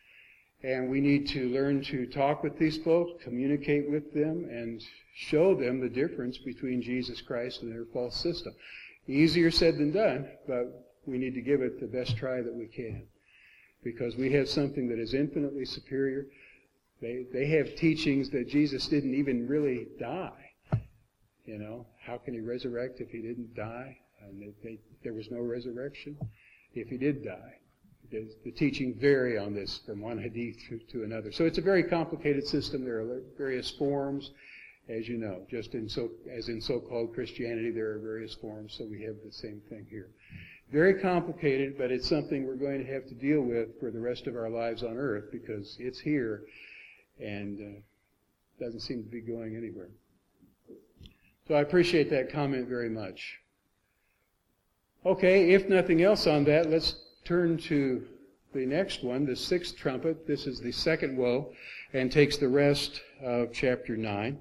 And we need to learn to talk with these folks, communicate with them, and show them the difference between Jesus Christ and their false system. Easier said than done, but we need to give it the best try that we can. Because we have something that is infinitely superior. They they have teachings that Jesus didn't even really die. You know, how can he resurrect if he didn't die? And they, they, there was no resurrection if he did die. The teaching vary on this from one hadith to, to another. So it's a very complicated system. There are various forms, as you know. Just in so as in so-called Christianity, there are various forms, so we have the same thing here. Very complicated, but it's something we're going to have to deal with for the rest of our lives on earth because it's here and uh, doesn't seem to be going anywhere. So I appreciate that comment very much. Okay, if nothing else on that, let's turn to the next one, the sixth trumpet. This is the second woe and takes the rest of chapter nine.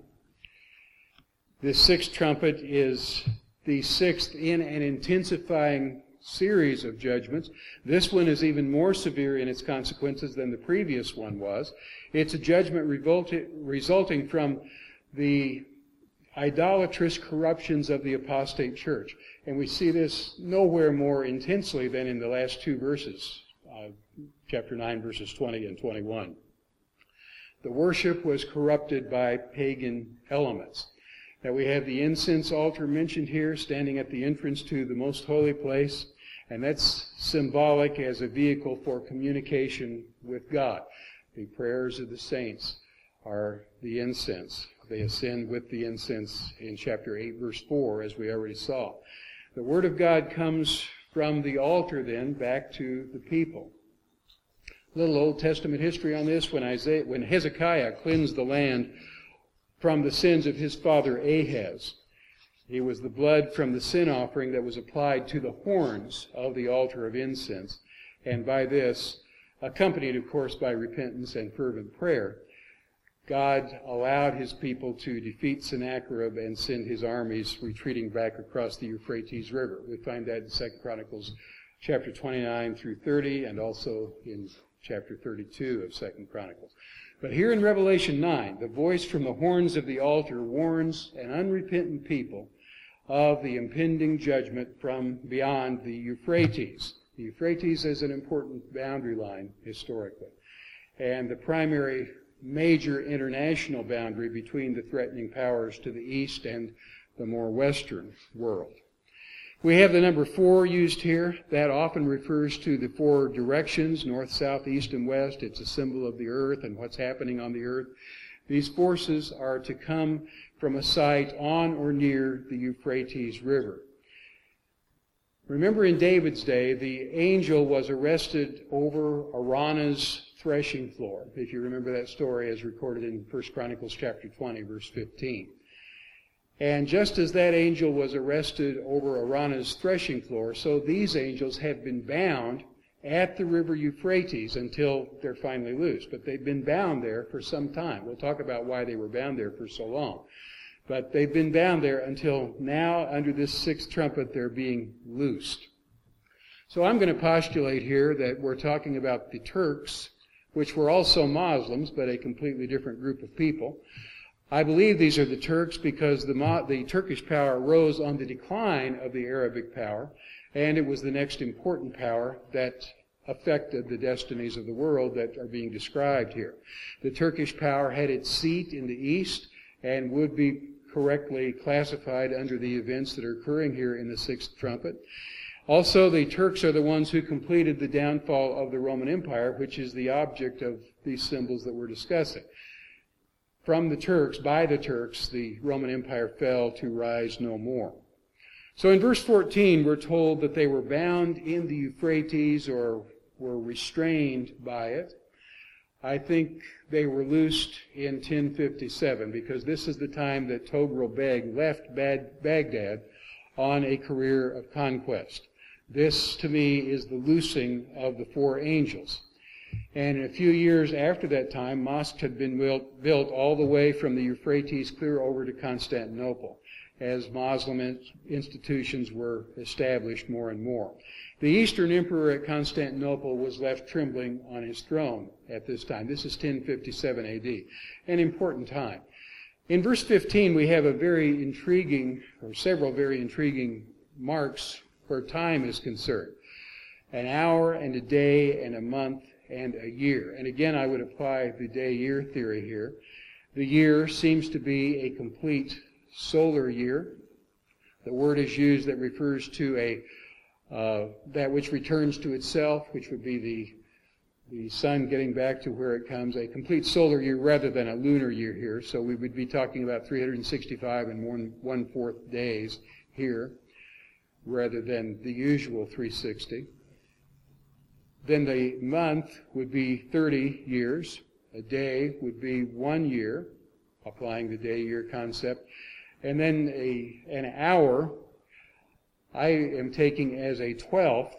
This sixth trumpet is the sixth in an intensifying series of judgments. This one is even more severe in its consequences than the previous one was. It's a judgment revolti- resulting from the idolatrous corruptions of the apostate church. And we see this nowhere more intensely than in the last two verses, uh, chapter nine, verses twenty and twenty-one. The worship was corrupted by pagan elements. that we have the incense altar mentioned here, standing at the entrance to the most holy place, and that's symbolic as a vehicle for communication with God. The prayers of the saints are the incense. They ascend with the incense in chapter eight, verse four, as we already saw. The Word of God comes from the altar then back to the people. A little Old Testament history on this. When Isaiah, when Hezekiah cleansed the land from the sins of his father Ahaz, it was the blood from the sin offering that was applied to the horns of the altar of incense, and by this, accompanied of course by repentance and fervent prayer, God allowed his people to defeat Sennacherib and send his armies retreating back across the Euphrates River. We find that in Second Chronicles chapter twenty-nine through thirty, and also in chapter thirty-two of Second Chronicles. But here in Revelation nine, the voice from the horns of the altar warns an unrepentant people of the impending judgment from beyond the Euphrates. The Euphrates is an important boundary line historically, and the primary major international boundary between the threatening powers to the east and the more western world. We have the number four used here. That often refers to the four directions, north, south, east, and west. It's a symbol of the earth and what's happening on the earth. These forces are to come from a site on or near the Euphrates River. Remember, in David's day, the angel was arrested over Araunah's threshing floor, if you remember that story as recorded in First Chronicles chapter twenty, verse fifteen. And just as that angel was arrested over Araunah's threshing floor, so these angels have been bound at the river Euphrates until they're finally loosed. But they've been bound there for some time. We'll talk about why they were bound there for so long. But they've been bound there until now, under this sixth trumpet, they're being loosed. So I'm going to postulate here that we're talking about the Turks, which were also Muslims, but a completely different group of people. I believe these are the Turks because the, the Turkish power rose on the decline of the Arabic power, and it was the next important power that affected the destinies of the world that are being described here. The Turkish power had its seat in the east and would be correctly classified under the events that are occurring here in the sixth trumpet. Also, the Turks are the ones who completed the downfall of the Roman Empire, which is the object of these symbols that we're discussing. From the Turks, by the Turks, the Roman Empire fell to rise no more. So in verse fourteen, we're told that they were bound in the Euphrates or were restrained by it. I think they were loosed in ten fifty-seven because this is the time that Toghrul-Beg left Baghdad on a career of conquest. This, to me, is the loosing of the four angels. And a few years after that time, mosques had been built, built all the way from the Euphrates clear over to Constantinople, as Muslim institutions were established more and more. The Eastern Emperor at Constantinople was left trembling on his throne at this time. This is ten fifty-seven A D, an important time. In verse fifteen, we have a very intriguing, or several very intriguing marks where time is concerned. An hour and a day and a month and a year. And again, I would apply the day-year theory here. The year seems to be a complete solar year. The word is used that refers to a uh, that which returns to itself, which would be the the sun getting back to where it comes, a complete solar year rather than a lunar year here. So we would be talking about three hundred sixty-five and one one-fourth days here, rather than the usual three hundred sixty. Then the month would be thirty years. A day would be one year, applying the day-year concept. And then a an hour, I am taking as a twelfth,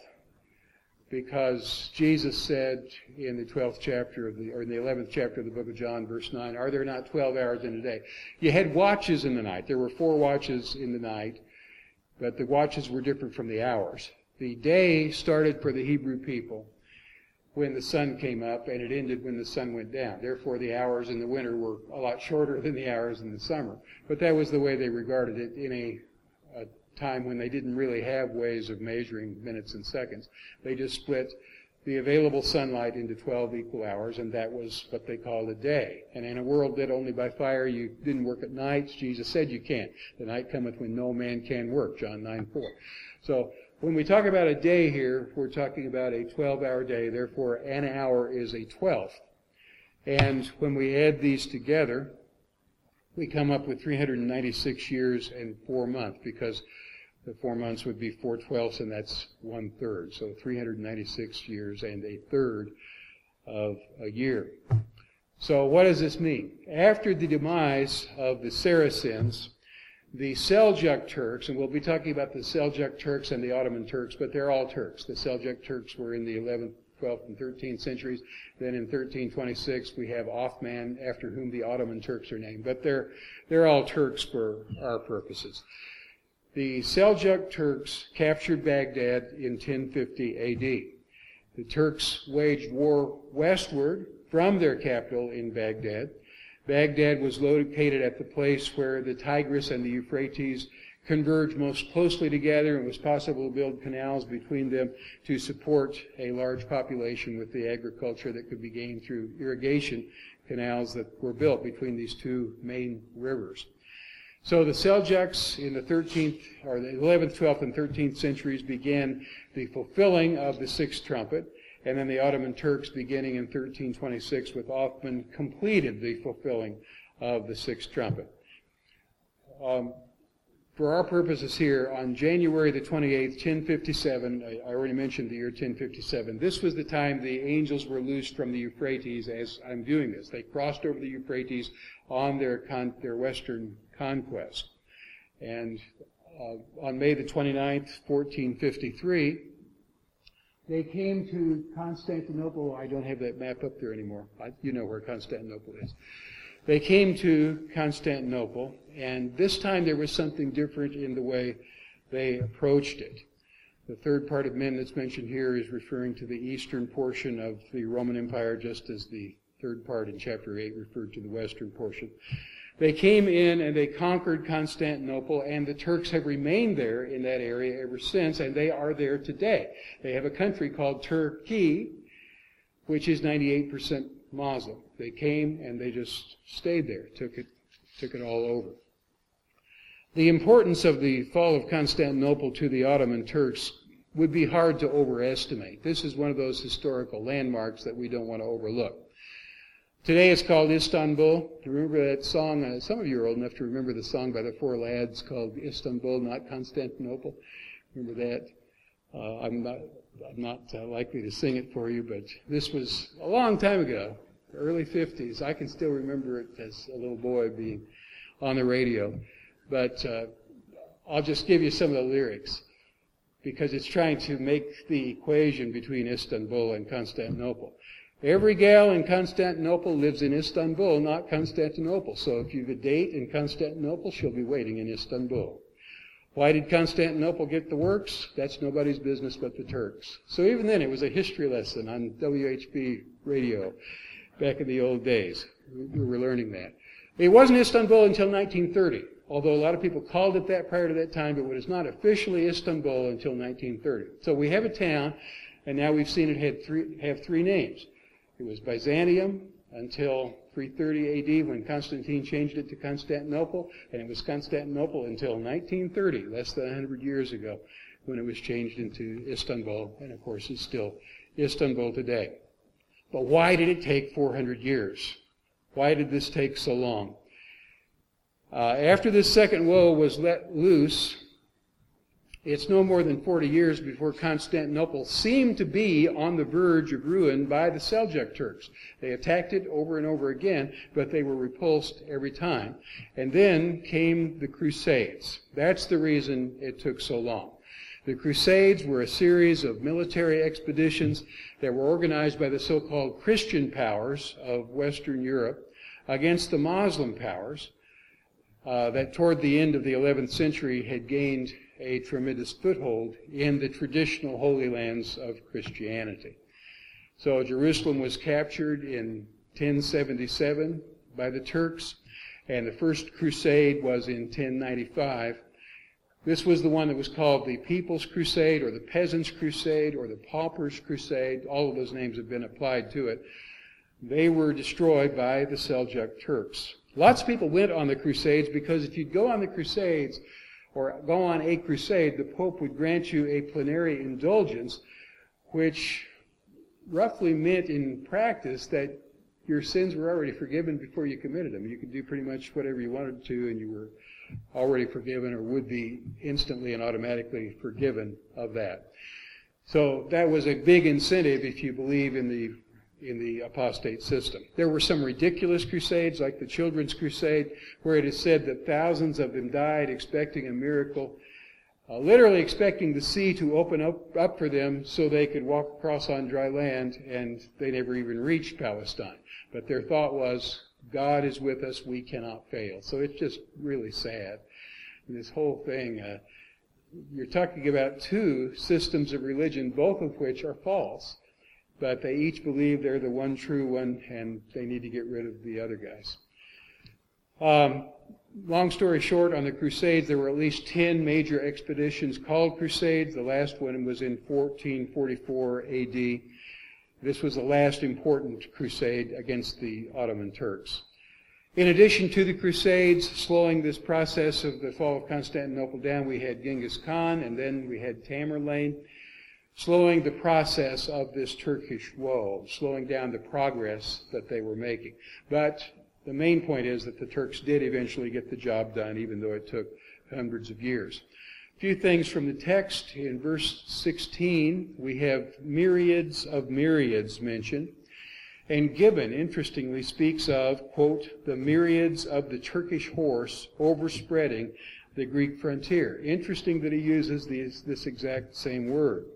because Jesus said in the twelfth chapter of the, or in the eleventh chapter of the book of John, verse nine, are there not twelve hours in a day? You had watches in the night. There were four watches in the night, but the watches were different from the hours. The day started for the Hebrew people when the sun came up, and it ended when the sun went down. Therefore, the hours in the winter were a lot shorter than the hours in the summer. But that was the way they regarded it in a, a time when they didn't really have ways of measuring minutes and seconds. They just split the available sunlight into twelve equal hours, and that was what they called a day. And in a world lit only by fire, you didn't work at night. Jesus said you can't. The night cometh when no man can work, John nine four. So when we talk about a day here, we're talking about a twelve-hour day. Therefore, an hour is a twelfth. And when we add these together, we come up with three hundred ninety-six years and four months, because the four months would be four twelfths, and that's one third. So three hundred ninety-six years and a third of a year. So what does this mean? After the demise of the Saracens, the Seljuk Turks, and we'll be talking about the Seljuk Turks and the Ottoman Turks, but they're all Turks. The Seljuk Turks were in the eleventh, twelfth, and thirteenth centuries. Then in thirteen twenty-six, we have Othman, after whom the Ottoman Turks are named. But they're, they're all Turks for our purposes. The Seljuk Turks captured Baghdad in ten fifty A D. The Turks waged war westward from their capital in Baghdad. Baghdad was located at the place where the Tigris and the Euphrates converged most closely together, and it was possible to build canals between them to support a large population with the agriculture that could be gained through irrigation canals that were built between these two main rivers. So the Seljuks in the thirteenth, or the eleventh, twelfth, and thirteenth centuries began the fulfilling of the sixth trumpet, and then the Ottoman Turks, beginning in thirteen twenty-six with Othman, completed the fulfilling of the sixth trumpet. Um, for our purposes here, on January the twenty-eighth, ten fifty-seven, I, I already mentioned the year ten fifty-seven, this was the time the angels were loosed from the Euphrates as I'm doing this. They crossed over the Euphrates on their, con- their western conquest. And uh, on May the twenty-ninth, fourteen fifty-three, they came to Constantinople. I don't have that map up there anymore. I, you know where Constantinople is. They came to Constantinople, and this time there was something different in the way they approached it. The third part of men that's mentioned here is referring to the eastern portion of the Roman Empire, just as the third part in chapter eight referred to the western portion. They came in and they conquered Constantinople, and the Turks have remained there in that area ever since, and they are there today. They have a country called Turkey, which is ninety-eight percent Muslim. They came and they just stayed there, took it, took it all over. The importance of the fall of Constantinople to the Ottoman Turks would be hard to overestimate. This is one of those historical landmarks that we don't want to overlook. Today it's called Istanbul. Remember that song? Uh, some of you are old enough to remember the song by the Four Lads called Istanbul, not Constantinople. Remember that? Uh, I'm not, I'm not uh, likely to sing it for you, but this was a long time ago, early fifties. I can still remember it as a little boy being on the radio. But uh, I'll just give you some of the lyrics, because it's trying to make the equation between Istanbul and Constantinople. Every gal in Constantinople lives in Istanbul, not Constantinople. So if you've a date in Constantinople, she'll be waiting in Istanbul. Why did Constantinople get the works? That's nobody's business but the Turks. So even then, it was a history lesson on W H B radio back in the old days. We were learning that. It wasn't Istanbul until nineteen thirty, although a lot of people called it that prior to that time, but it was not officially Istanbul until nineteen thirty. So we have a town, and now we've seen it had three, have three names. It was Byzantium until three thirty A D when Constantine changed it to Constantinople, and it was Constantinople until nineteen thirty, less than one hundred years ago, when it was changed into Istanbul, and of course it's still Istanbul today. But why did it take four hundred years? Why did this take so long? Uh, after this second woe was let loose, it's no more than forty years before Constantinople seemed to be on the verge of ruin by the Seljuk Turks. They attacked it over and over again, but they were repulsed every time. And then came the Crusades. That's the reason it took so long. The Crusades were a series of military expeditions that were organized by the so-called Christian powers of Western Europe against the Muslim powers uh, that toward the end of the eleventh century had gained a tremendous foothold in the traditional Holy Lands of Christianity. So Jerusalem was captured in ten seventy-seven by the Turks, and the first crusade was in ten ninety-five, This was the one that was called the People's Crusade, or the Peasants' Crusade, or the Paupers' Crusade. All of those names have been applied to it. They were destroyed by the Seljuk Turks. Lots of people went on the Crusades because if you'd go on the Crusades, or go on a crusade, the Pope would grant you a plenary indulgence, which roughly meant in practice that your sins were already forgiven before you committed them. You could do pretty much whatever you wanted to, and you were already forgiven, or would be instantly and automatically forgiven of that. So that was a big incentive if you believe in the in the apostate system. There were some ridiculous crusades, like the Children's Crusade, where it is said that thousands of them died expecting a miracle, uh, literally expecting the sea to open up, up for them so they could walk across on dry land, and they never even reached Palestine. But their thought was, God is with us, we cannot fail. So it's just really sad. And this whole thing, uh, you're talking about two systems of religion, both of which are false. But they each believe they're the one true one, and they need to get rid of the other guys. Um, long story short, on the Crusades, there were at least ten major expeditions called Crusades. The last one was in fourteen forty-four A D. This was the last important crusade against the Ottoman Turks. In addition to the Crusades, slowing this process of the fall of Constantinople down, we had Genghis Khan, and then we had Tamerlane, slowing the process of this Turkish woe, slowing down the progress that they were making. But the main point is that the Turks did eventually get the job done, even though it took hundreds of years. A few things from the text. In verse sixteen, we have myriads of myriads mentioned. And Gibbon, interestingly, speaks of, quote, the myriads of the Turkish horse overspreading the Greek frontier. Interesting that he uses these, this exact same word.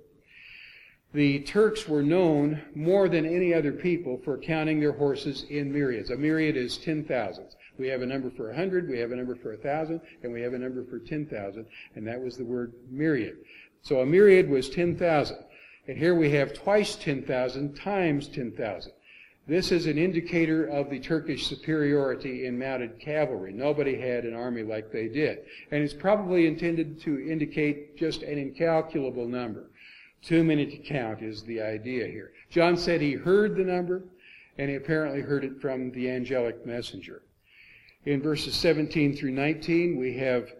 The Turks were known more than any other people for counting their horses in myriads. A myriad is ten thousand. We have a number for one hundred, we have a number for one thousand, and we have a number for ten thousand, and that was the word myriad. So a myriad was ten thousand. And here we have twice ten thousand times ten thousand. This is an indicator of the Turkish superiority in mounted cavalry. Nobody had an army like they did. And it's probably intended to indicate just an incalculable number. Too many to count is the idea here. John said he heard the number, and he apparently heard it from the angelic messenger. In verses seventeen through nineteen, we have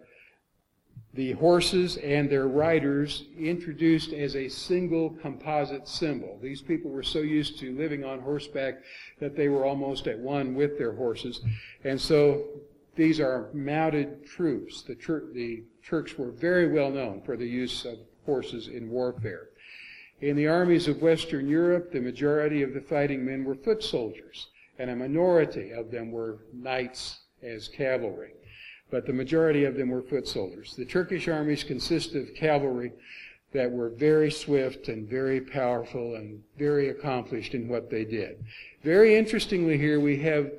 the horses and their riders introduced as a single composite symbol. These people were so used to living on horseback that they were almost at one with their horses. And so these are mounted troops. The, Tur- the Turks were very well known for the use of horses in warfare. In the armies of Western Europe, the majority of the fighting men were foot soldiers, and a minority of them were knights as cavalry. But the majority of them were foot soldiers. The Turkish armies consist of cavalry that were very swift and very powerful and very accomplished in what they did. Very interestingly here, we have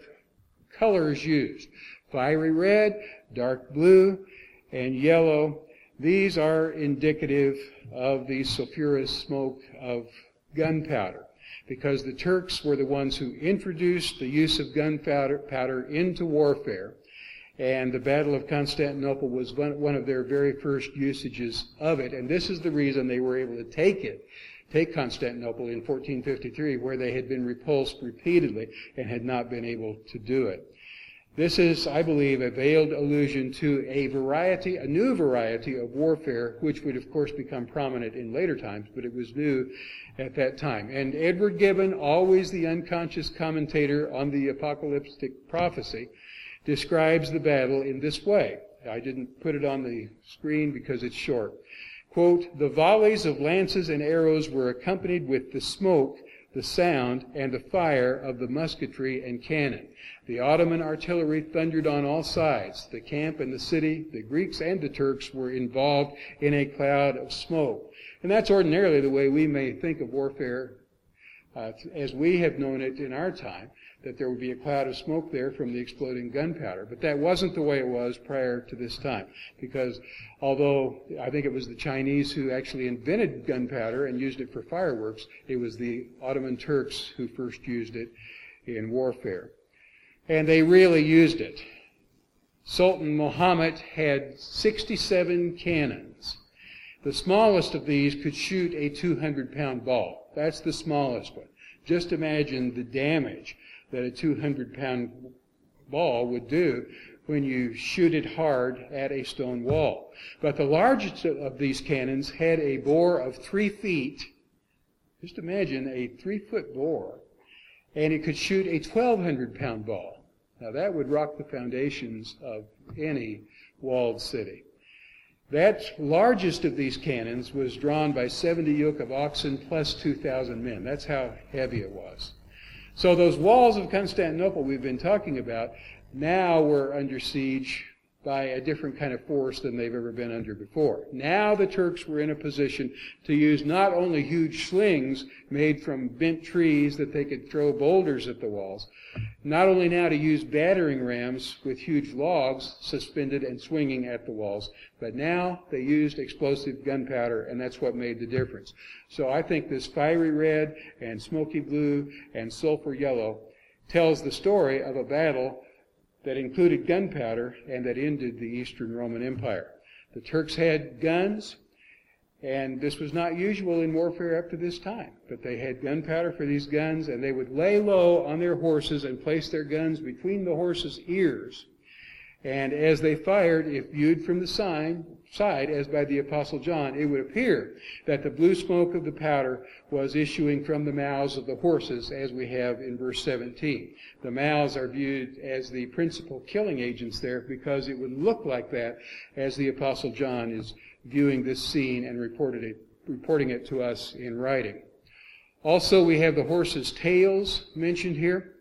colors used. Fiery red, dark blue, and yellow. These are indicative of the sulfurous smoke of gunpowder, because the Turks were the ones who introduced the use of gunpowder powder into warfare, and the Battle of Constantinople was one, one of their very first usages of it, and this is the reason they were able to take it, take Constantinople in fourteen fifty-three, where they had been repulsed repeatedly and had not been able to do it. This is, I believe, a veiled allusion to a variety, a new variety of warfare, which would, of course, become prominent in later times, but it was new at that time. And Edward Gibbon, always the unconscious commentator on the apocalyptic prophecy, describes the battle in this way. I didn't put it on the screen because it's short. Quote, the volleys of lances and arrows were accompanied with the smoke, the sound, and the fire of the musketry and cannon. The Ottoman artillery thundered on all sides. The camp and the city, the Greeks and the Turks were involved in a cloud of smoke. And that's ordinarily the way we may think of warfare uh, as we have known it in our time, that there would be a cloud of smoke there from the exploding gunpowder. But that wasn't the way it was prior to this time, because although I think it was the Chinese who actually invented gunpowder and used it for fireworks, it was the Ottoman Turks who first used it in warfare. And they really used it. Sultan Muhammad had sixty-seven cannons. The smallest of these could shoot a two hundred pound ball. That's the smallest one. Just imagine the damage that a two hundred pound ball would do when you shoot it hard at a stone wall. But the largest of these cannons had a bore of three feet. Just imagine a three-foot bore, and it could shoot a twelve hundred pound ball. Now that would rock the foundations of any walled city. That largest of these cannons was drawn by seventy yoke of oxen plus two thousand men. That's how heavy it was. So those walls of Constantinople we've been talking about now were under siege by a different kind of force than they've ever been under before. Now the Turks were in a position to use not only huge slings made from bent trees that they could throw boulders at the walls, not only now to use battering rams with huge logs suspended and swinging at the walls, but now they used explosive gunpowder, and that's what made the difference. So I think this fiery red and smoky blue and sulfur yellow tells the story of a battle that included gunpowder and that ended the Eastern Roman Empire. The Turks had guns, and this was not usual in warfare up to this time, but they had gunpowder for these guns, and they would lay low on their horses and place their guns between the horses' ears. And as they fired, if viewed from the sign, side, as by the Apostle John, it would appear that the blue smoke of the powder was issuing from the mouths of the horses, as we have in verse seventeen. The mouths are viewed as the principal killing agents there because it would look like that as the Apostle John is viewing this scene and reported it, reporting it to us in writing. Also, we have the horses' tails mentioned here,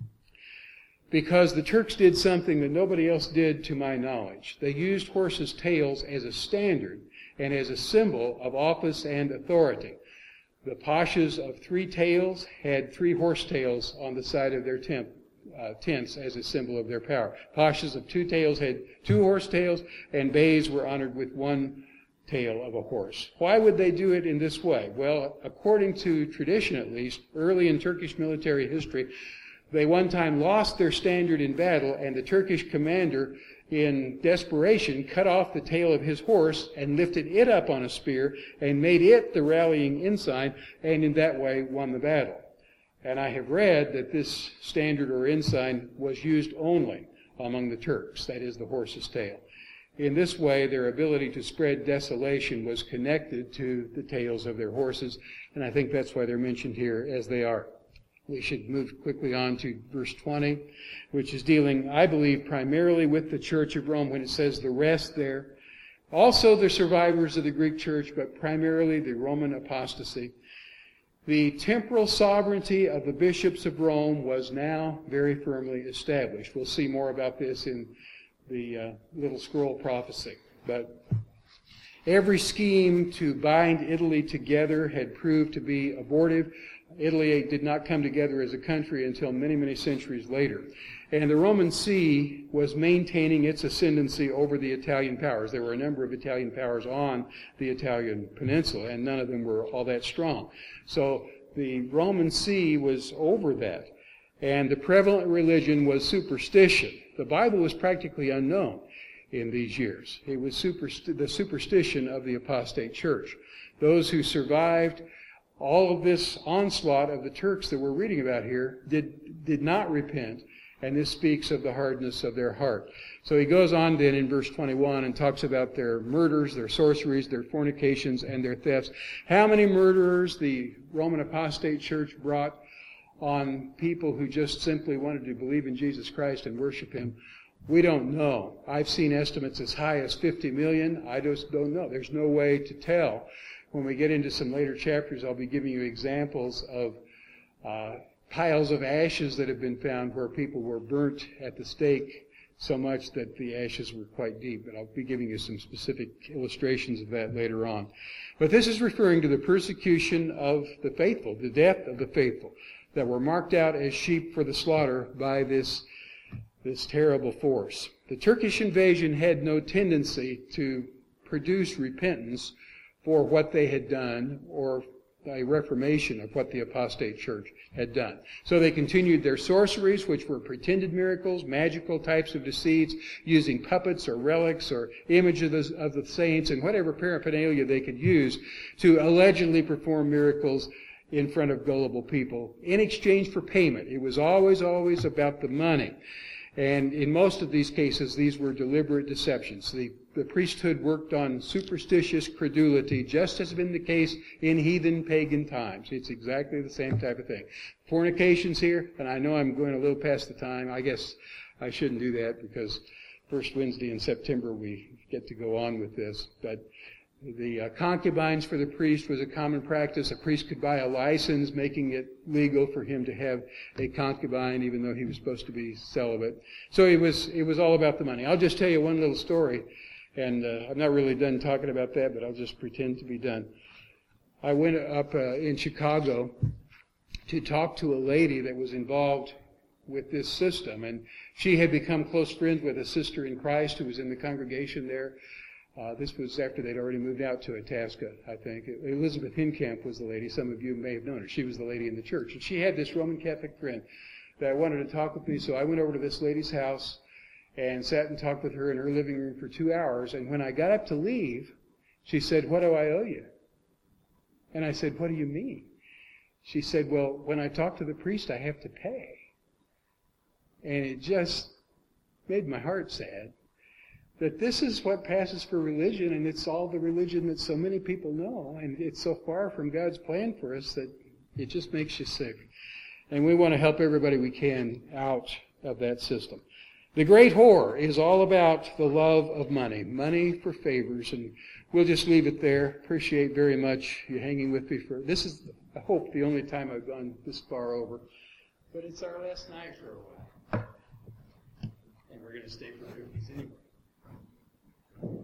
because the Turks did something that nobody else did to my knowledge. They used horses' tails as a standard and as a symbol of office and authority. The pashas of three tails had three horse tails on the side of their tent, uh, tents as a symbol of their power. Pashas of two tails had two horse tails, and beys were honored with one tail of a horse. Why would they do it in this way? Well, according to tradition at least, early in Turkish military history, they one time lost their standard in battle, and the Turkish commander, in desperation, cut off the tail of his horse and lifted it up on a spear and made it the rallying ensign, and in that way won the battle. And I have read that this standard or ensign was used only among the Turks, that is, the horse's tail. In this way, their ability to spread desolation was connected to the tails of their horses, and I think that's why they're mentioned here as they are. We should move quickly on to verse twenty, which is dealing, I believe, primarily with the Church of Rome when it says the rest there. Also the survivors of the Greek church, but primarily the Roman apostasy. The temporal sovereignty of the bishops of Rome was now very firmly established. We'll see more about this in the uh, little scroll prophecy. But every scheme to bind Italy together had proved to be abortive. Italy did not come together as a country until many, many centuries later. And the Roman See was maintaining its ascendancy over the Italian powers. There were a number of Italian powers on the Italian peninsula, and none of them were all that strong. So the Roman See was over that. And the prevalent religion was superstition. The Bible was practically unknown in these years. It was superst- the superstition of the apostate church. Those who survived all of this onslaught of the Turks that we're reading about here did did not repent, and this speaks of the hardness of their heart. So he goes on then in verse twenty-one and talks about their murders, their sorceries, their fornications, and their thefts. How many murderers the Roman apostate church brought on people who just simply wanted to believe in Jesus Christ and worship Him, we don't know. I've seen estimates as high as fifty million. I just don't know. There's no way to tell. When we get into some later chapters, I'll be giving you examples of uh, piles of ashes that have been found where people were burnt at the stake so much that the ashes were quite deep. But I'll be giving you some specific illustrations of that later on. But this is referring to the persecution of the faithful, the death of the faithful, that were marked out as sheep for the slaughter by this, this terrible force. The Turkish invasion had no tendency to produce repentance for what they had done or a reformation of what the apostate church had done. So they continued their sorceries, which were pretended miracles, magical types of deceits, using puppets or relics or images of the saints and whatever paraphernalia they could use to allegedly perform miracles in front of gullible people in exchange for payment. It was always, always about the money. And in most of these cases, these were deliberate deceptions. The, the priesthood worked on superstitious credulity, just as has been the case in heathen pagan times. It's exactly the same type of thing. Fornications here, and I know I'm going a little past the time. I guess I shouldn't do that because first Wednesday in September we get to go on with this. But the uh, concubines for the priest was a common practice. A priest could buy a license, making it legal for him to have a concubine, even though he was supposed to be celibate. So it was it was all about the money. I'll just tell you one little story, and uh, I'm not really done talking about that, but I'll just pretend to be done. I went up uh, in Chicago to talk to a lady that was involved with this system, and she had become close friends with a sister in Christ who was in the congregation there. Uh, this was after they'd already moved out to Itasca, I think. Elizabeth Hinkamp was the lady. Some of you may have known her. She was the lady in the church. And she had this Roman Catholic friend that wanted to talk with me. So I went over to this lady's house and sat and talked with her in her living room for two hours. And when I got up to leave, she said, "What do I owe you?" And I said, "What do you mean?" She said, "Well, when I talk to the priest, I have to pay." And it just made my heart sad. That this is what passes for religion, and it's all the religion that so many people know, and it's so far from God's plan for us that it just makes you sick. And we want to help everybody we can out of that system. The great whore is all about the love of money, money for favors, and we'll just leave it there. Appreciate very much you hanging with me for, this is, I hope, the only time I've gone this far over, but it's our last night for a while. And we're going to stay for cookies anyway.